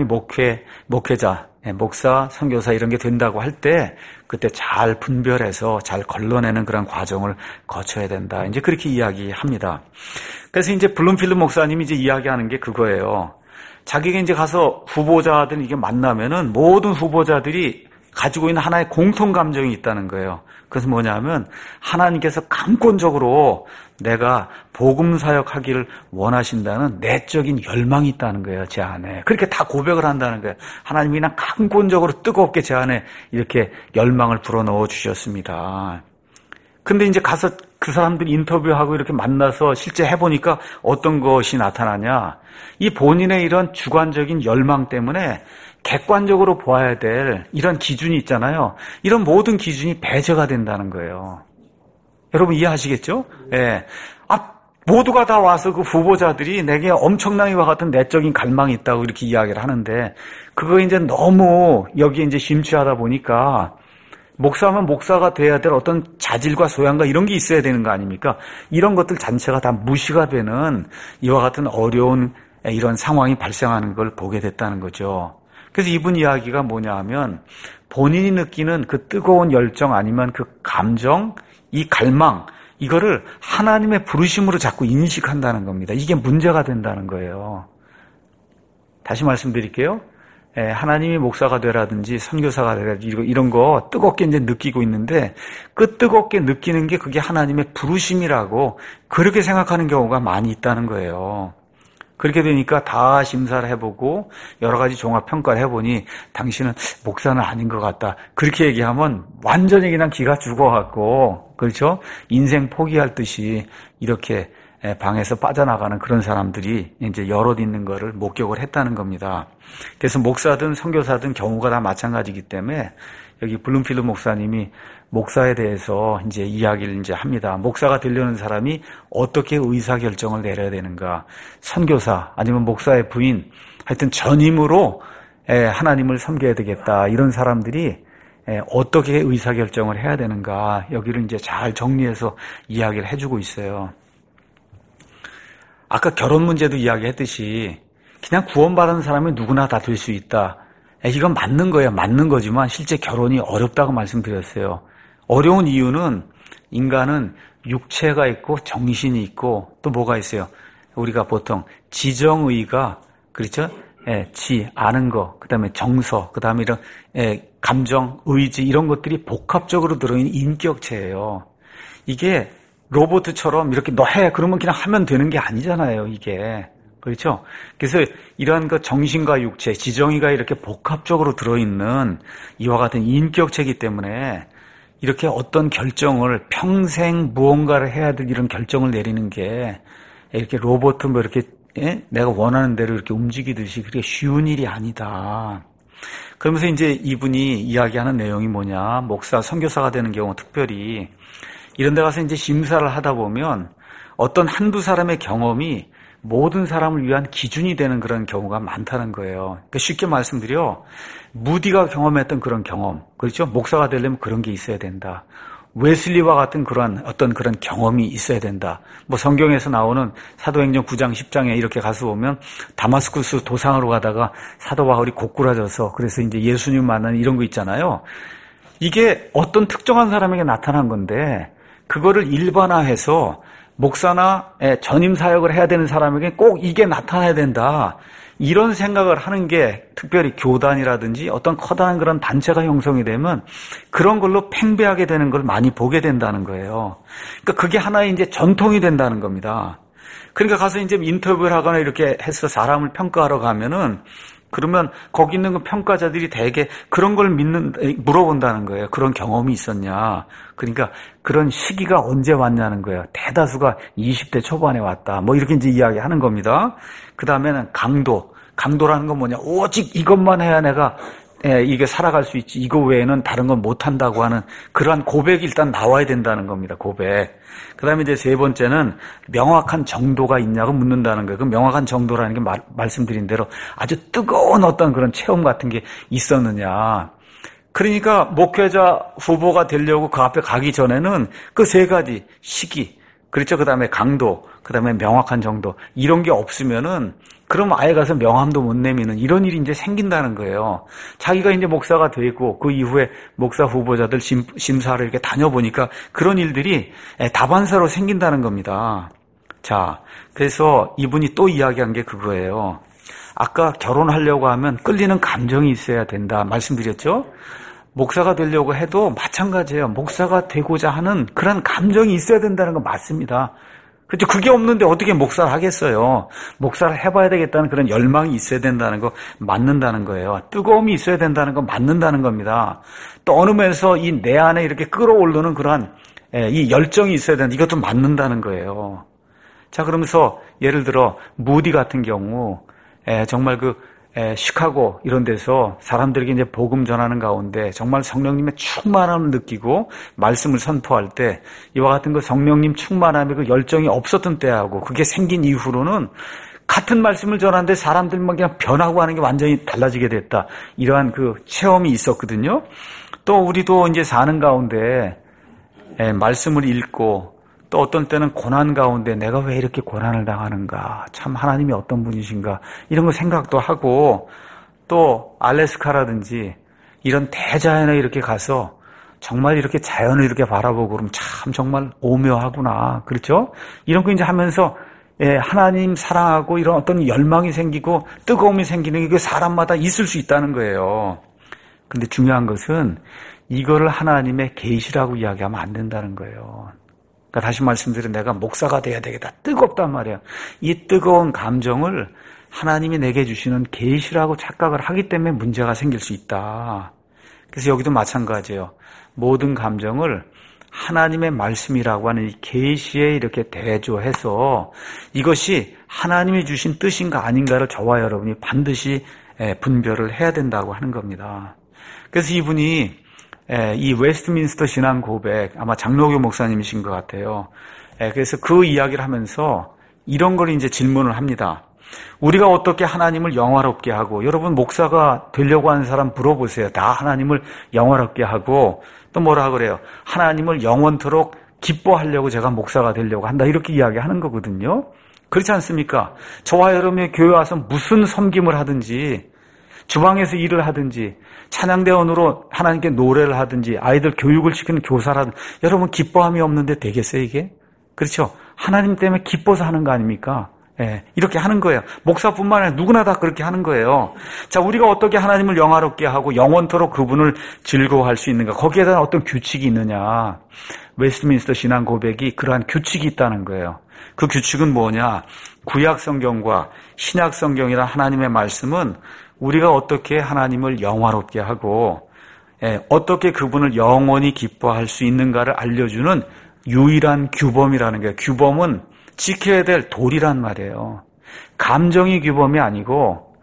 목회자, 목사, 선교사 이런 게 된다고 할 때 그때 잘 분별해서 잘 걸러내는 그런 과정을 거쳐야 된다. 이제 그렇게 이야기합니다. 그래서 이제 블룸필드 목사님이 이제 이야기하는 게 그거예요. 자기가 이제 가서 후보자들 이게 만나면은 모든 후보자들이 가지고 있는 하나의 공통 감정이 있다는 거예요. 그래서 뭐냐면 하나님께서 강권적으로 내가 복음 사역하기를 원하신다는 내적인 열망이 있다는 거예요, 제 안에. 그렇게 다 고백을 한다는 거예요. 하나님이 그냥 강권적으로 뜨겁게 제 안에 이렇게 열망을 불어넣어 주셨습니다. 근데 이제 가서 그 사람들 인터뷰하고 이렇게 만나서 실제 해보니까 어떤 것이 나타나냐. 이 본인의 이런 주관적인 열망 때문에 객관적으로 보아야 될 이런 기준이 있잖아요. 이런 모든 기준이 배제가 된다는 거예요. 여러분 이해하시겠죠? 예. 모두가 다 와서 그 후보자들이 내게 엄청난 이와 같은 내적인 갈망이 있다고 이렇게 이야기를 하는데, 그거 이제 너무 여기에 이제 심취하다 보니까 목사면 목사가 돼야 될 어떤 자질과 소양과 이런 게 있어야 되는 거 아닙니까? 이런 것들 자체가 다 무시가 되는 이와 같은 어려운 이런 상황이 발생하는 걸 보게 됐다는 거죠. 그래서 이분 이야기가 뭐냐 하면, 본인이 느끼는 그 뜨거운 열정 아니면 그 감정, 이 갈망, 이거를 하나님의 부르심으로 자꾸 인식한다는 겁니다. 이게 문제가 된다는 거예요. 다시 말씀드릴게요. 하나님이 목사가 되라든지 선교사가 되라든지 이런 거 뜨겁게 이제 느끼고 있는데, 그 뜨겁게 느끼는 게 그게 하나님의 부르심이라고 그렇게 생각하는 경우가 많이 있다는 거예요. 그렇게 되니까 다 심사를 해보고 여러 가지 종합평가를 해보니 당신은 목사는 아닌 것 같다. 그렇게 얘기하면 완전히 그냥 기가 죽어갖고, 그렇죠? 인생 포기할 듯이 이렇게 방에서 빠져나가는 그런 사람들이 이제 여럿 있는 거를 목격을 했다는 겁니다. 그래서 목사든 선교사든 경우가 다 마찬가지이기 때문에 여기 블룸필드 목사님이 목사에 대해서 이제 이야기를 이제 합니다. 목사가 되려는 사람이 어떻게 의사결정을 내려야 되는가. 선교사 아니면 목사의 부인, 하여튼 전임으로 하나님을 섬겨야 되겠다. 이런 사람들이 어떻게 의사결정을 해야 되는가. 여기를 이제 잘 정리해서 이야기를 해주고 있어요. 아까 결혼 문제도 이야기했듯이 그냥 구원받은 사람이 누구나 다 될 수 있다. 이건 맞는 거예요. 맞는 거지만 실제 결혼이 어렵다고 말씀드렸어요. 어려운 이유는 인간은 육체가 있고 정신이 있고 또 뭐가 있어요? 우리가 보통 지정의가, 그렇죠? 아는 거, 그 다음에 정서, 그 다음에 이런 감정, 의지 이런 것들이 복합적으로 들어있는 인격체예요. 이게 로봇처럼 이렇게 너 해 그러면 그냥 하면 되는 게 아니잖아요. 이게. 그렇죠? 그래서 이러한 그 정신과 육체, 지정의가 이렇게 복합적으로 들어있는 이와 같은 인격체이기 때문에 이렇게 어떤 결정을 평생 무언가를 해야 될 이런 결정을 내리는 게 이렇게 로봇 뭐 이렇게 내가 원하는 대로 이렇게 움직이듯이 그게 쉬운 일이 아니다. 그러면서 이제 이분이 이야기하는 내용이 뭐냐, 목사, 선교사가 되는 경우 특별히 이런 데 가서 이제 심사를 하다 보면 어떤 한두 사람의 경험이 모든 사람을 위한 기준이 되는 그런 경우가 많다는 거예요. 그러니까 쉽게 말씀드려, 무디가 경험했던 그런 경험, 그렇죠? 목사가 되려면 그런 게 있어야 된다. 웨슬리와 같은 그런 어떤 그런 경험이 있어야 된다. 뭐 성경에서 나오는 사도행전 9장 10장에 이렇게 가서 보면 다마스쿠스 도상으로 가다가 사도 바울이 고꾸라져서 그래서 이제 예수님 만나는 이런 거 있잖아요. 이게 어떤 특정한 사람에게 나타난 건데 그거를 일반화해서 목사나 전임 사역을 해야 되는 사람에게 꼭 이게 나타나야 된다. 이런 생각을 하는 게 특별히 교단이라든지 어떤 커다란 그런 단체가 형성이 되면 그런 걸로 팽배하게 되는 걸 많이 보게 된다는 거예요. 그러니까 그게 하나의 이제 전통이 된다는 겁니다. 그러니까 가서 이제 인터뷰를 하거나 이렇게 해서 사람을 평가하러 가면은 그러면 거기 있는 그 평가자들이 대개 그런 걸 물어본다는 거예요. 그런 경험이 있었냐. 그러니까 그런 시기가 언제 왔냐는 거예요. 대다수가 20대 초반에 왔다. 뭐 이렇게 이제 이야기하는 겁니다. 그 다음에는 강도라는 건 뭐냐. 오직 이것만 해야 내가 이게 살아갈 수 있지. 이거 외에는 다른 건 못한다고 하는 그러한 고백이 일단 나와야 된다는 겁니다. 고백. 그 다음에 이제 세 번째는 명확한 정도가 있냐고 묻는다는 거예요. 그 명확한 정도라는 게 말씀드린 대로 아주 뜨거운 어떤 그런 체험 같은 게 있었느냐. 그러니까 목회자 후보가 되려고 그 앞에 가기 전에는 그 세 가지 시기, 그렇죠. 그 다음에 강도, 그 다음에 명확한 정도 이런 게 없으면은 그럼 아예 가서 명함도 못 내미는 이런 일이 이제 생긴다는 거예요. 자기가 이제 목사가 되고 그 이후에 목사 후보자들 심사를 이렇게 다녀보니까 그런 일들이 다반사로 생긴다는 겁니다. 자, 그래서 이분이 또 이야기한 게 그거예요. 아까 결혼하려고 하면 끌리는 감정이 있어야 된다 말씀드렸죠? 목사가 되려고 해도 마찬가지예요. 목사가 되고자 하는 그런 감정이 있어야 된다는 건 맞습니다. 그렇죠. 그게 없는데 어떻게 목사를 하겠어요. 목사를 해봐야 되겠다는 그런 열망이 있어야 된다는 거 맞는다는 거예요. 뜨거움이 있어야 된다는 거 맞는다는 겁니다. 또 어느 면에서 이 내 안에 이렇게 끌어오르는 그러한 이 열정이 있어야 되는데 이것도 맞는다는 거예요. 자, 그러면서 예를 들어 무디 같은 경우 정말 시카고 이런 데서 사람들에게 이제 복음 전하는 가운데 정말 성령님의 충만함을 느끼고 말씀을 선포할 때 이와 같은 그 성령님 충만함의 그 열정이 없었던 때하고 그게 생긴 이후로는 같은 말씀을 전하는데 사람들만 그냥 변하고 하는 게 완전히 달라지게 됐다. 이러한 그 체험이 있었거든요. 또 우리도 이제 사는 가운데 말씀을 읽고 또 어떤 때는 고난 가운데 내가 왜 이렇게 고난을 당하는가, 참 하나님이 어떤 분이신가 이런 거 생각도 하고 또 알래스카라든지 이런 대자연에 이렇게 가서 정말 이렇게 자연을 이렇게 바라보고 그러면 참 정말 오묘하구나, 그렇죠? 이런 거 이제 하면서 하나님 사랑하고 이런 어떤 열망이 생기고 뜨거움이 생기는 게 사람마다 있을 수 있다는 거예요. 근데 중요한 것은 이거를 하나님의 계시라고 이야기하면 안 된다는 거예요. 그러니까 다시 말씀드린 내가 목사가 돼야 되겠다. 뜨겁단 말이에요. 이 뜨거운 감정을 하나님이 내게 주시는 계시라고 착각을 하기 때문에 문제가 생길 수 있다. 그래서 여기도 마찬가지예요. 모든 감정을 하나님의 말씀이라고 하는 이 계시에 이렇게 대조해서 이것이 하나님이 주신 뜻인가 아닌가를 저와 여러분이 반드시 분별을 해야 된다고 하는 겁니다. 그래서 이분이 이 웨스트민스터 신앙 고백, 아마 장로교 목사님이신 것 같아요. 그래서 그 이야기를 하면서 이런 걸 이제 질문을 합니다. 우리가 어떻게 하나님을 영화롭게 하고, 여러분 목사가 되려고 하는 사람 물어보세요. 다 하나님을 영화롭게 하고, 또 뭐라 그래요? 하나님을 영원토록 기뻐하려고 제가 목사가 되려고 한다. 이렇게 이야기하는 거거든요. 그렇지 않습니까? 저와 여러분의 교회 와서 무슨 섬김을 하든지, 주방에서 일을 하든지, 찬양대원으로 하나님께 노래를 하든지, 아이들 교육을 시키는 교사라든지, 여러분 기뻐함이 없는데 되겠어요, 이게? 그렇죠? 하나님 때문에 기뻐서 하는 거 아닙니까? 이렇게 하는 거예요. 목사뿐만 아니라 누구나 다 그렇게 하는 거예요. 자, 우리가 어떻게 하나님을 영화롭게 하고 영원토록 그분을 즐거워할 수 있는가? 거기에 대한 어떤 규칙이 있느냐? 웨스트민스터 신앙 고백이 그러한 규칙이 있다는 거예요. 그 규칙은 뭐냐? 구약 성경과 신약 성경이란 하나님의 말씀은 우리가 어떻게 하나님을 영화롭게 하고 어떻게 그분을 영원히 기뻐할 수 있는가를 알려주는 유일한 규범이라는 거예요. 규범은 지켜야 될 도리란 말이에요. 감정이 규범이 아니고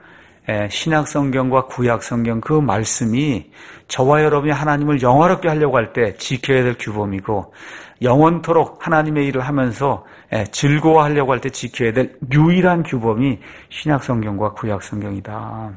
신약 성경과 구약 성경 그 말씀이 저와 여러분이 하나님을 영화롭게 하려고 할 때 지켜야 될 규범이고, 영원토록 하나님의 일을 하면서 즐거워하려고 할 때 지켜야 될 유일한 규범이 신약 성경과 구약 성경이다.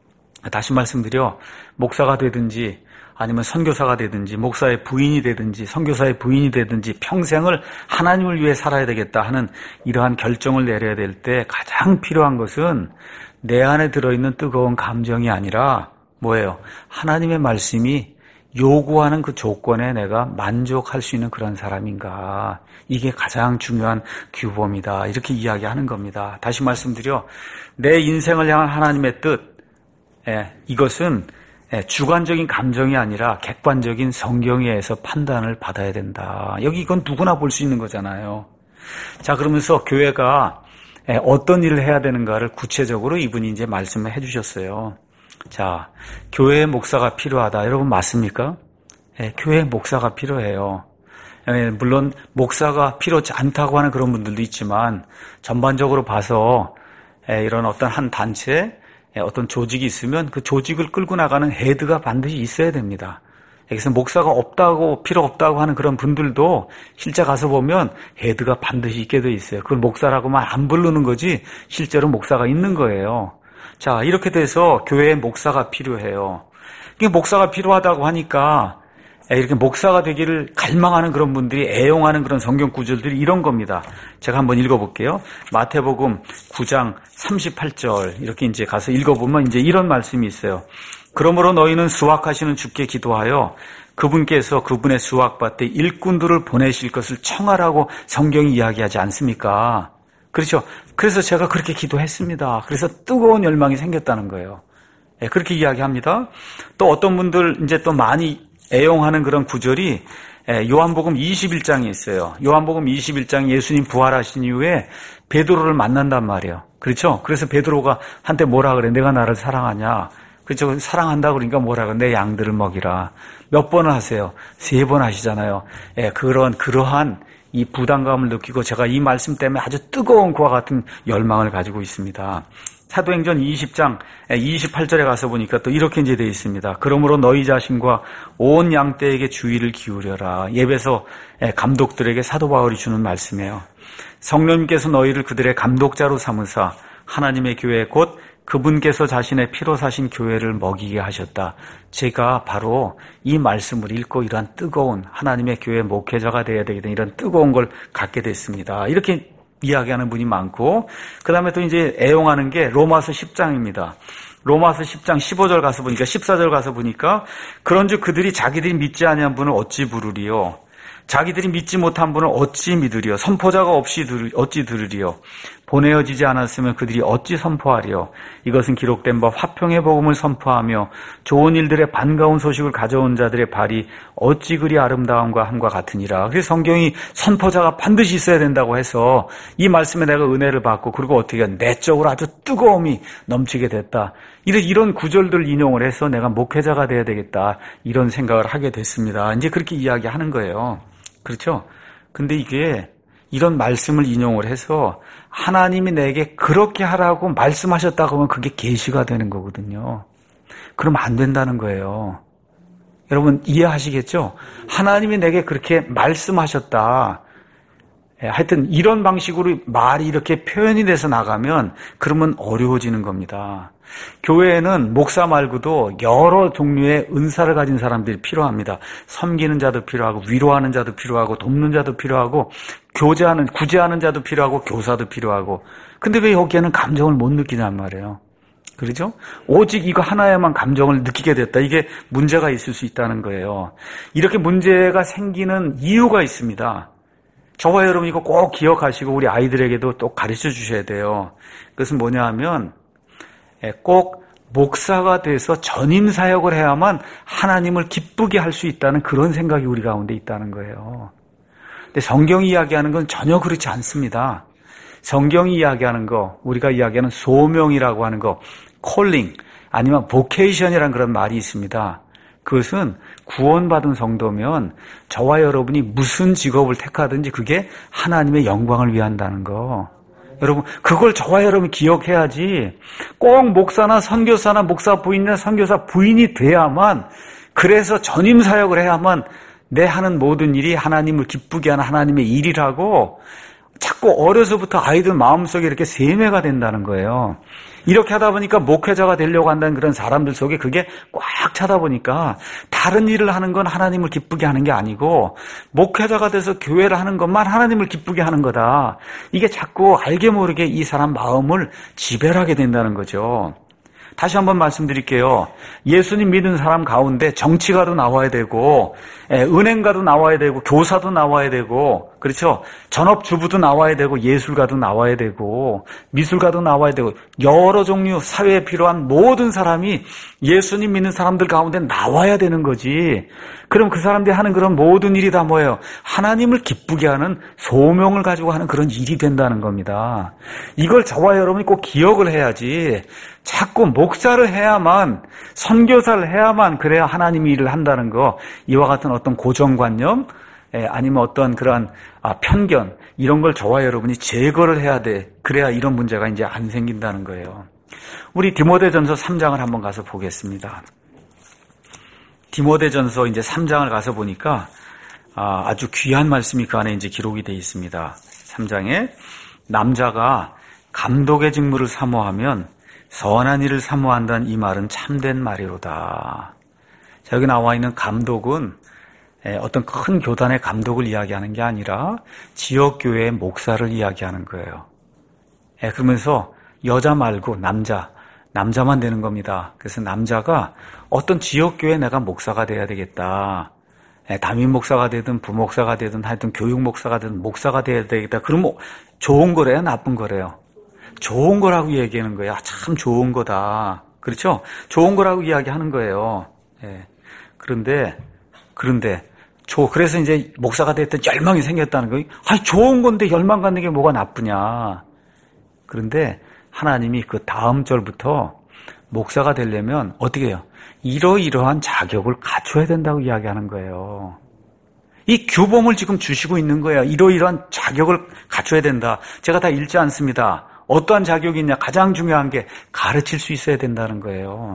다시 말씀드려, 목사가 되든지 아니면 선교사가 되든지 목사의 부인이 되든지 선교사의 부인이 되든지 평생을 하나님을 위해 살아야 되겠다 하는 이러한 결정을 내려야 될 때 가장 필요한 것은 내 안에 들어있는 뜨거운 감정이 아니라 뭐예요? 하나님의 말씀이 요구하는 그 조건에 내가 만족할 수 있는 그런 사람인가. 이게 가장 중요한 규범이다. 이렇게 이야기하는 겁니다. 다시 말씀드려, 내 인생을 향한 하나님의 뜻, 이것은 주관적인 감정이 아니라 객관적인 성경에 의해서 판단을 받아야 된다. 여기 이건 누구나 볼 수 있는 거잖아요. 자, 그러면서 교회가 어떤 일을 해야 되는가를 구체적으로 이분이 이제 말씀을 해주셨어요. 자, 교회에 목사가 필요하다. 여러분 맞습니까? 교회에 목사가 필요해요. 물론 목사가 필요치 않다고 하는 그런 분들도 있지만 전반적으로 봐서 이런 어떤 한 단체, 어떤 조직이 있으면 그 조직을 끌고 나가는 헤드가 반드시 있어야 됩니다. 그래서 목사가 없다고, 필요 없다고 하는 그런 분들도 실제 가서 보면 헤드가 반드시 있게 돼 있어요. 그걸 목사라고만 안 부르는 거지 실제로 목사가 있는 거예요. 자, 이렇게 돼서 교회에 목사가 필요해요. 목사가 필요하다고 하니까 이렇게 목사가 되기를 갈망하는 그런 분들이 애용하는 그런 성경 구절들이 이런 겁니다. 제가 한번 읽어볼게요. 마태복음 9장 38절 이렇게 이제 가서 읽어보면 이제 이런 말씀이 있어요. 그러므로 너희는 수확하시는 주께 기도하여 그분께서 그분의 수확밭에 일꾼들을 보내실 것을 청하라고 성경이 이야기하지 않습니까? 그렇죠. 그래서 제가 그렇게 기도했습니다. 그래서 뜨거운 열망이 생겼다는 거예요. 그렇게 이야기합니다. 또 어떤 분들 이제 또 많이 애용하는 그런 구절이 요한복음 21장에 있어요. 요한복음 21장 예수님 부활하신 이후에 베드로를 만난단 말이에요. 그렇죠? 그래서 베드로가 한때 뭐라 그래? 내가 나를 사랑하냐? 그렇죠? 사랑한다 그러니까 뭐라 그래? 내 양들을 먹이라. 몇 번을 하세요? 3번 하시잖아요. 예, 그러한 이 부담감을 느끼고 제가 이 말씀 때문에 아주 뜨거운 그와 같은 열망을 가지고 있습니다. 사도행전 20장 28절에 가서 보니까 또 이렇게 이제 되어 있습니다. 그러므로 너희 자신과 온 양떼에게 주의를 기울여라. 예배소 감독들에게 사도 바울이 주는 말씀이에요. 성령님께서 너희를 그들의 감독자로 삼으사 하나님의 교회 곧 그분께서 자신의 피로 사신 교회를 먹이게 하셨다. 제가 바로 이 말씀을 읽고 이러한 뜨거운 하나님의 교회 목회자가 되어야 되겠다. 이런 뜨거운 걸 갖게 됐습니다. 이렇게 이야기하는 분이 많고, 그 다음에 또 이제 애용하는 게 로마서 10장입니다. 로마서 10장 15절 가서 보니까, 14절 가서 보니까, 그런즉 그들이 자기들이 믿지 아니한 분을 어찌 부르리요? 자기들이 믿지 못한 분을 어찌 믿으리요? 선포자가 없이 어찌 들으리요? 보내어지지 않았으면 그들이 어찌 선포하리요? 이것은 기록된 바 화평의 복음을 선포하며 좋은 일들의 반가운 소식을 가져온 자들의 발이 어찌 그리 아름다움과 함과 같으니라. 그래서 성경이 선포자가 반드시 있어야 된다고 해서 이 말씀에 내가 은혜를 받고, 그리고 어떻게 내적으로 아주 뜨거움이 넘치게 됐다. 이런 구절들을 인용을 해서 내가 목회자가 돼야 되겠다. 이런 생각을 하게 됐습니다. 이제 그렇게 이야기하는 거예요. 그렇죠? 근데 이게 이런 말씀을 인용을 해서 하나님이 내게 그렇게 하라고 말씀하셨다고 하면 그게 계시가 되는 거거든요. 그러면 안 된다는 거예요. 여러분 이해하시겠죠? 하나님이 내게 그렇게 말씀하셨다. 하여튼 이런 방식으로 말이 이렇게 표현이 돼서 나가면 그러면 어려워지는 겁니다. 교회에는 목사 말고도 여러 종류의 은사를 가진 사람들이 필요합니다. 섬기는 자도 필요하고, 위로하는 자도 필요하고, 돕는 자도 필요하고, 구제하는 자도 필요하고, 교사도 필요하고. 근데 왜 여기에는 감정을 못 느끼냔 말이에요. 그렇죠? 오직 이거 하나에만 감정을 느끼게 됐다. 이게 문제가 있을 수 있다는 거예요. 이렇게 문제가 생기는 이유가 있습니다. 저와 여러분 이거 꼭 기억하시고 우리 아이들에게도 또 가르쳐 주셔야 돼요. 그것은 뭐냐 하면 꼭 목사가 돼서 전임 사역을 해야만 하나님을 기쁘게 할 수 있다는 그런 생각이 우리 가운데 있다는 거예요. 근데 성경이 이야기하는 건 전혀 그렇지 않습니다. 성경이 이야기하는 거, 우리가 이야기하는 소명이라고 하는 거, 콜링 아니면 보케이션이라는 그런 말이 있습니다. 그것은 구원받은 성도면 저와 여러분이 무슨 직업을 택하든지 그게 하나님의 영광을 위한다는 거. 여러분 그걸 저와 여러분이 기억해야지. 꼭 목사나 선교사나 목사 부인이나 선교사 부인이 돼야만, 그래서 전임 사역을 해야만 내 하는 모든 일이 하나님을 기쁘게 하는 하나님의 일이라고 자꾸 어려서부터 아이들 마음속에 이렇게 세뇌가 된다는 거예요. 이렇게 하다 보니까 목회자가 되려고 한다는 그런 사람들 속에 그게 꽉 차다 보니까 다른 일을 하는 건 하나님을 기쁘게 하는 게 아니고 목회자가 돼서 교회를 하는 것만 하나님을 기쁘게 하는 거다. 이게 자꾸 알게 모르게 이 사람 마음을 지배하게 된다는 거죠. 다시 한번 말씀드릴게요. 예수님 믿은 사람 가운데 정치가도 나와야 되고, 은행가도 나와야 되고, 교사도 나와야 되고, 그렇죠? 전업주부도 나와야 되고, 예술가도 나와야 되고, 미술가도 나와야 되고, 여러 종류 사회에 필요한 모든 사람이 예수님 믿는 사람들 가운데 나와야 되는 거지. 그럼 그 사람들이 하는 그런 모든 일이 다 뭐예요? 하나님을 기쁘게 하는 소명을 가지고 하는 그런 일이 된다는 겁니다. 이걸 저와 여러분이 꼭 기억을 해야지. 자꾸 목사를 해야만, 선교사를 해야만 그래야 하나님이 일을 한다는 거, 이와 같은 어떤 고정관념, 아니면 어떤 그러한 편견, 이런 걸 저와 여러분이 제거를 해야 돼. 그래야 이런 문제가 이제 안 생긴다는 거예요. 우리 디모데전서 3장을 한번 가서 보겠습니다. 디모데전서 이제 3장을 가서 보니까 아주 귀한 말씀이 그 안에 이제 기록이 되어 있습니다. 3장에 남자가 감독의 직무를 사모하면 선한 일을 사모한다는 이 말은 참된 말이로다. 자, 여기 나와 있는 감독은 어떤 큰 교단의 감독을 이야기하는 게 아니라 지역교회의 목사를 이야기하는 거예요. 그러면서 여자 말고 남자만 되는 겁니다. 그래서 남자가 어떤 지역교회에 내가 목사가 돼야 되겠다. 담임 목사가 되든 부목사가 되든 하여튼 교육 목사가 되든 목사가 돼야 되겠다. 그러면 좋은 거래요? 나쁜 거래요? 좋은 거라고 얘기하는 거예요. 참 좋은 거다. 그렇죠? 좋은 거라고 이야기하는 거예요. 그런데 그래서 이제 목사가 됐던 열망이 생겼다는 거예요. 좋은 건데 열망 갖는 게 뭐가 나쁘냐. 그런데 하나님이 그 다음 절부터 목사가 되려면 어떻게 해요? 이러이러한 자격을 갖춰야 된다고 이야기하는 거예요. 이 규범을 지금 주시고 있는 거예요. 이러이러한 자격을 갖춰야 된다. 제가 다 읽지 않습니다. 어떠한 자격이 있냐? 가장 중요한 게 가르칠 수 있어야 된다는 거예요.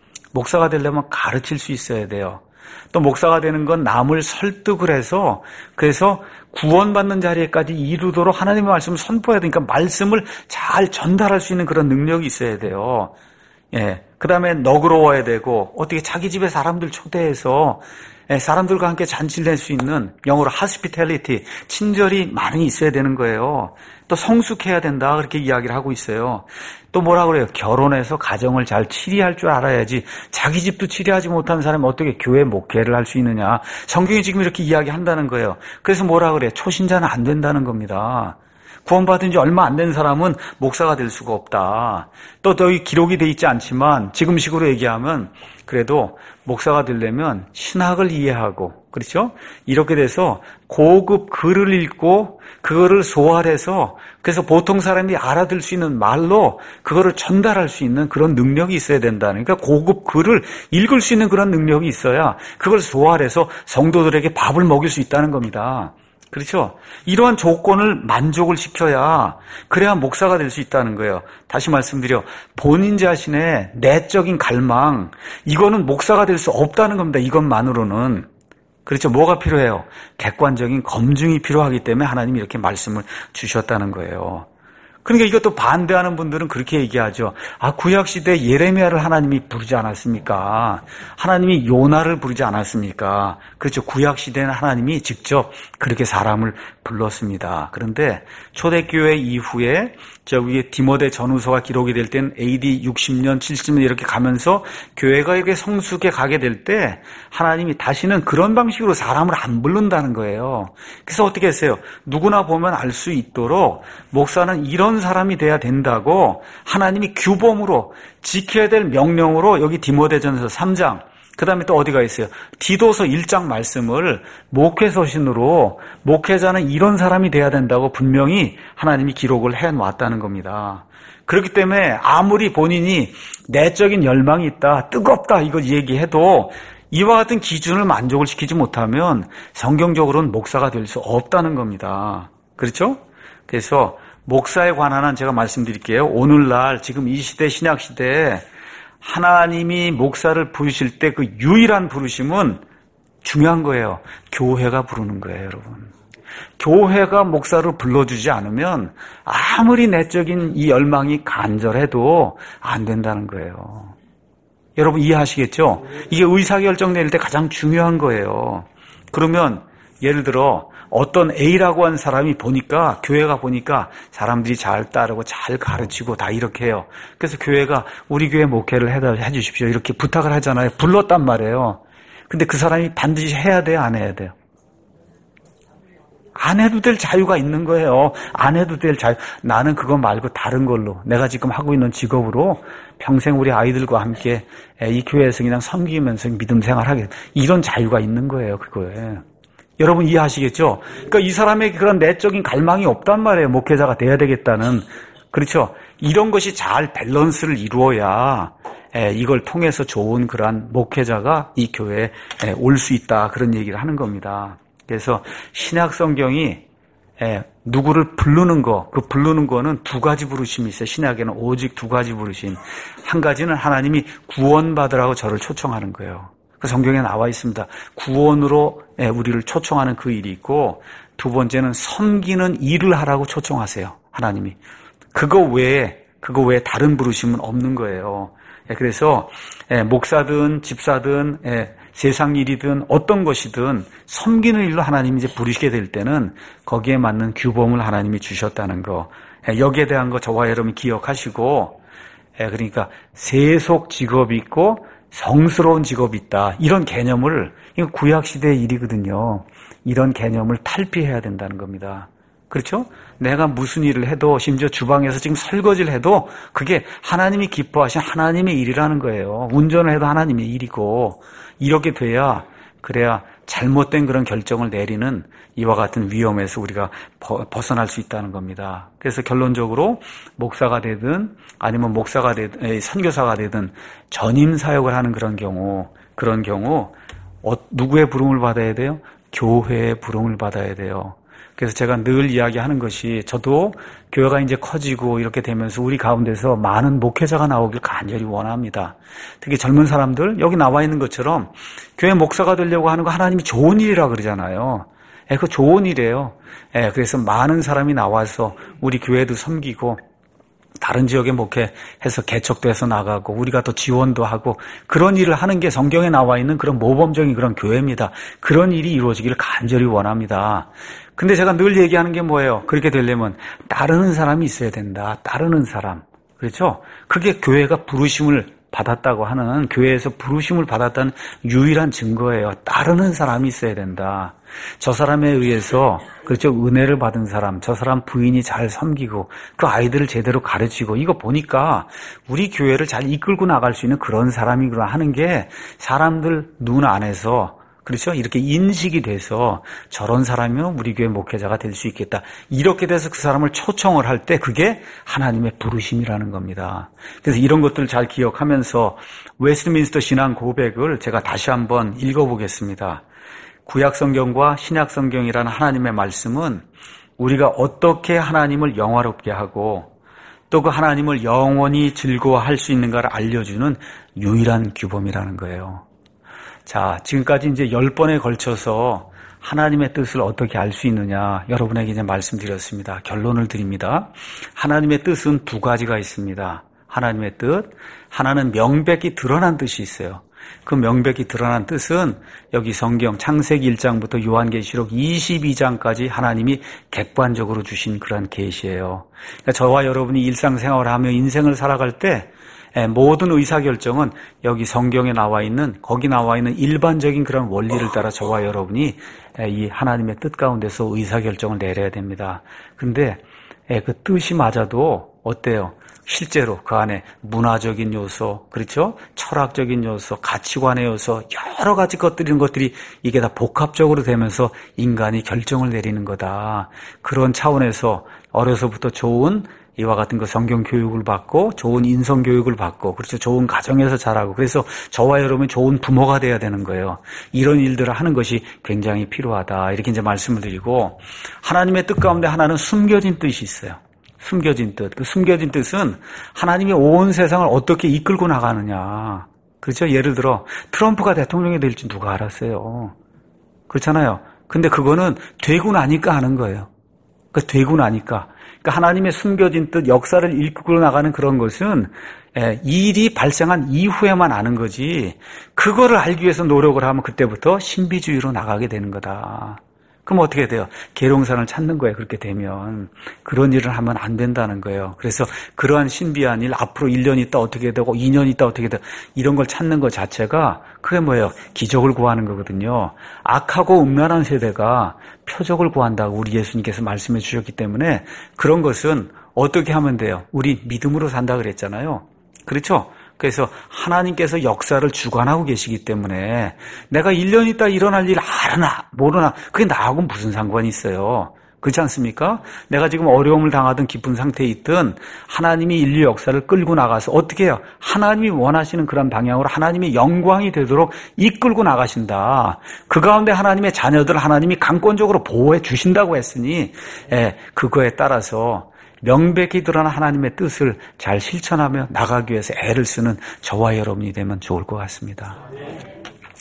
목사가 되려면 가르칠 수 있어야 돼요. 또 목사가 되는 건 남을 설득을 해서 그래서 구원받는 자리에까지 이루도록 하나님의 말씀을 선포해야 되니까 말씀을 잘 전달할 수 있는 그런 능력이 있어야 돼요. 예. 그 다음에 너그러워야 되고 어떻게 자기 집에 사람들 초대해서 사람들과 함께 잔치를 낼 수 있는 영어로 hospitality, 친절이 많이 있어야 되는 거예요. 또 성숙해야 된다 그렇게 이야기를 하고 있어요. 또 뭐라 그래요? 결혼해서 가정을 잘 치리할 줄 알아야지 자기 집도 치리하지 못한 사람이 어떻게 교회 목회를 할 수 있느냐. 성경이 지금 이렇게 이야기한다는 거예요. 그래서 뭐라 그래요? 초신자는 안 된다는 겁니다. 구원받은 지 얼마 안 된 사람은 목사가 될 수가 없다. 또 여기 기록이 돼 있지 않지만 지금식으로 얘기하면 그래도 목사가 되려면 신학을 이해하고 그렇죠? 이렇게 돼서 고급 글을 읽고 그거를 소화해서 그래서 보통 사람이 알아들 수 있는 말로 그거를 전달할 수 있는 그런 능력이 있어야 된다는 그러니까 고급 글을 읽을 수 있는 그런 능력이 있어야 그걸 소화해서 성도들에게 밥을 먹일 수 있다는 겁니다. 그렇죠? 이러한 조건을 만족을 시켜야 그래야 목사가 될 수 있다는 거예요. 다시 말씀드려 본인 자신의 내적인 갈망 이거는 목사가 될 수 없다는 겁니다. 이것만으로는. 그렇죠? 뭐가 필요해요? 객관적인 검증이 필요하기 때문에 하나님이 이렇게 말씀을 주셨다는 거예요. 그러니까 이것도 반대하는 분들은 그렇게 얘기하죠. 구약시대 예레미야를 하나님이 부르지 않았습니까? 하나님이 요나를 부르지 않았습니까? 그렇죠. 구약시대는 하나님이 직접 그렇게 사람을 불렀습니다. 그런데 초대교회 이후에 저기 디모데 전후서가 기록이 될 땐 AD 60년, 70년 이렇게 가면서 교회가 이렇게 성숙해 가게 될 때 하나님이 다시는 그런 방식으로 사람을 안 부른다는 거예요. 그래서 어떻게 했어요? 누구나 보면 알 수 있도록 목사는 이런 사람이 돼야 된다고 하나님이 규범으로 지켜야 될 명령으로 여기 디모데전서 3장 그 다음에 또 어디가 있어요? 디도서 1장 말씀을 목회서신으로 목회자는 이런 사람이 돼야 된다고 분명히 하나님이 기록을 해놓았다는 겁니다. 그렇기 때문에 아무리 본인이 내적인 열망이 있다, 뜨겁다 이거 얘기해도 이와 같은 기준을 만족을 시키지 못하면 성경적으로는 목사가 될 수 없다는 겁니다. 그렇죠? 그래서 목사에 관한 한 제가 말씀드릴게요. 오늘날 지금 이 시대 신약시대에 하나님이 목사를 부르실 때 그 유일한 부르심은 중요한 거예요. 교회가 부르는 거예요, 여러분. 교회가 목사를 불러주지 않으면 아무리 내적인 이 열망이 간절해도 안 된다는 거예요. 여러분 이해하시겠죠? 이게 의사결정 내릴 때 가장 중요한 거예요. 그러면 예를 들어 어떤 A라고 한 사람이 보니까 교회가 보니까 사람들이 잘 따르고 잘 가르치고 다 이렇게 해요. 그래서 교회가 우리 교회 목회를 해 주십시오 이렇게 부탁을 하잖아요. 불렀단 말이에요. 근데 그 사람이 반드시 해야 돼요? 안 해야 돼요? 안 해도 될 자유가 있는 거예요. 안 해도 될 자유. 나는 그거 말고 다른 걸로 내가 지금 하고 있는 직업으로 평생 우리 아이들과 함께 이 교회에서 그냥 섬기면서 믿음 생활하게 이런 자유가 있는 거예요. 그거에. 여러분 이해하시겠죠? 그러니까 이 사람에게 그런 내적인 갈망이 없단 말이에요. 목회자가 돼야 되겠다는. 그렇죠? 이런 것이 잘 밸런스를 이루어야 이걸 통해서 좋은 그러한 목회자가 이 교회에 올 수 있다. 그런 얘기를 하는 겁니다. 그래서 신약 성경이 누구를 부르는 거, 그 부르는 거는 두 가지 부르심이 있어요. 신약에는 오직 두 가지 부르심. 한 가지는 하나님이 구원받으라고 저를 초청하는 거예요. 그 성경에 나와 있습니다. 구원으로 우리를 초청하는 그 일이 있고 두 번째는 섬기는 일을 하라고 초청하세요. 하나님이. 그거 외에 다른 부르심은 없는 거예요. 그래서 목사든 집사든 세상 일이든 어떤 것이든 섬기는 일로 하나님이 이제 부르시게 될 때는 거기에 맞는 규범을 하나님이 주셨다는 거. 여기에 대한 거 저와 여러분이 기억하시고 그러니까 세속 직업이 있고 성스러운 직업이 있다. 이런 개념을 이거 구약시대의 일이거든요. 이런 개념을 탈피해야 된다는 겁니다. 그렇죠? 내가 무슨 일을 해도 심지어 주방에서 지금 설거지를 해도 그게 하나님이 기뻐하신 하나님의 일이라는 거예요. 운전을 해도 하나님의 일이고 이렇게 돼야 그래야 잘못된 그런 결정을 내리는 이와 같은 위험에서 우리가 벗어날 수 있다는 겁니다. 그래서 결론적으로 목사가 되든 아니면 목사가 되든 선교사가 되든 전임 사역을 하는 그런 경우 누구의 부름을 받아야 돼요? 교회의 부름을 받아야 돼요. 그래서 제가 늘 이야기하는 것이 저도 교회가 이제 커지고 이렇게 되면서 우리 가운데서 많은 목회자가 나오길 간절히 원합니다. 특히 젊은 사람들 여기 나와 있는 것처럼 교회 목사가 되려고 하는 거 하나님이 좋은 일이라 그러잖아요. 그거 좋은 일이에요. 그래서 많은 사람이 나와서 우리 교회도 섬기고 다른 지역에 목회해서 개척돼서 나가고 우리가 또 지원도 하고 그런 일을 하는 게 성경에 나와 있는 그런 모범적인 그런 교회입니다. 그런 일이 이루어지기를 간절히 원합니다. 근데 제가 늘 얘기하는 게 뭐예요? 그렇게 되려면 따르는 사람이 있어야 된다. 따르는 사람. 그렇죠? 그게 교회가 부르심을 받았다고 하는, 교회에서 부르심을 받았다는 유일한 증거예요. 따르는 사람이 있어야 된다. 저 사람에 의해서, 그렇죠, 은혜를 받은 사람, 저 사람 부인이 잘 섬기고 그 아이들을 제대로 가르치고, 이거 보니까 우리 교회를 잘 이끌고 나갈 수 있는 그런 사람이구나 하는 게 사람들 눈 안에서, 그렇죠, 이렇게 인식이 돼서 저런 사람이면 우리 교회 목회자가 될 수 있겠다. 이렇게 돼서 그 사람을 초청을 할 때 그게 하나님의 부르심이라는 겁니다. 그래서 이런 것들을 잘 기억하면서 웨스트민스터 신앙 고백을 제가 다시 한번 읽어보겠습니다. 구약 성경과 신약 성경이라는 하나님의 말씀은 우리가 어떻게 하나님을 영화롭게 하고 또 그 하나님을 영원히 즐거워할 수 있는가를 알려주는 유일한 규범이라는 거예요. 자, 지금까지 이제 10번에 걸쳐서 하나님의 뜻을 어떻게 알 수 있느냐 여러분에게 이제 말씀드렸습니다. 결론을 드립니다. 하나님의 뜻은 두 가지가 있습니다. 하나님의 뜻, 하나는 명백히 드러난 뜻이 있어요. 그 명백히 드러난 뜻은 여기 성경 창세기 1장부터 요한계시록 22장까지 하나님이 객관적으로 주신 그런 계시예요. 그러니까 저와 여러분이 일상생활을 하며 인생을 살아갈 때 모든 의사결정은 여기 성경에 나와 있는, 거기 나와 있는 일반적인 그런 원리를 따라 저와 여러분이 이 하나님의 뜻 가운데서 의사결정을 내려야 됩니다. 근데 그 뜻이 맞아도 어때요? 실제로 그 안에 문화적인 요소, 그렇죠? 철학적인 요소, 가치관의 요소, 여러 가지 이런 것들이 이게 다 복합적으로 되면서 인간이 결정을 내리는 거다. 그런 차원에서 어려서부터 좋은 이와 같은 그 성경 교육을 받고 좋은 인성 교육을 받고, 그렇죠, 좋은 가정에서 자라고, 그래서 저와 여러분이 좋은 부모가 돼야 되는 거예요. 이런 일들을 하는 것이 굉장히 필요하다. 이렇게 이제 말씀을 드리고, 하나님의 뜻 가운데 하나는 숨겨진 뜻이 있어요. 숨겨진 뜻. 그 숨겨진 뜻은 하나님이 온 세상을 어떻게 이끌고 나가느냐. 그렇죠? 예를 들어 트럼프가 대통령이 될지 누가 알았어요. 그렇잖아요. 근데 그거는 되고 나니까 하는 거예요. 그러니까 되고 나니까. 그러니까 하나님의 숨겨진 뜻, 역사를 이끌고 나가는 그런 것은 일이 발생한 이후에만 아는 거지, 그거를 알기 위해서 노력을 하면 그때부터 신비주의로 나가게 되는 거다. 그럼 어떻게 돼요? 계룡산을 찾는 거예요. 그렇게 되면. 그런 일을 하면 안 된다는 거예요. 그래서 그러한 신비한 일, 앞으로 1년 있다 어떻게 되고 2년 있다 어떻게 되고 이런 걸 찾는 것 자체가 그게 뭐예요? 기적을 구하는 거거든요. 악하고 음란한 세대가 표적을 구한다고 우리 예수님께서 말씀해 주셨기 때문에 그런 것은 어떻게 하면 돼요? 우리 믿음으로 산다 그랬잖아요. 그렇죠? 그래서 하나님께서 역사를 주관하고 계시기 때문에 내가 1년 있다 일어날 일 알아나 모르나 그게 나하고 무슨 상관이 있어요. 그렇지 않습니까? 내가 지금 어려움을 당하던 깊은 상태에 있든 하나님이 인류 역사를 끌고 나가서 어떻게 해요? 하나님이 원하시는 그런 방향으로 하나님의 영광이 되도록 이끌고 나가신다. 그 가운데 하나님의 자녀들 하나님이 강권적으로 보호해 주신다고 했으니 그거에 따라서 명백히 드러난 하나님의 뜻을 잘 실천하며 나가기 위해서 애를 쓰는 저와 여러분이 되면 좋을 것 같습니다.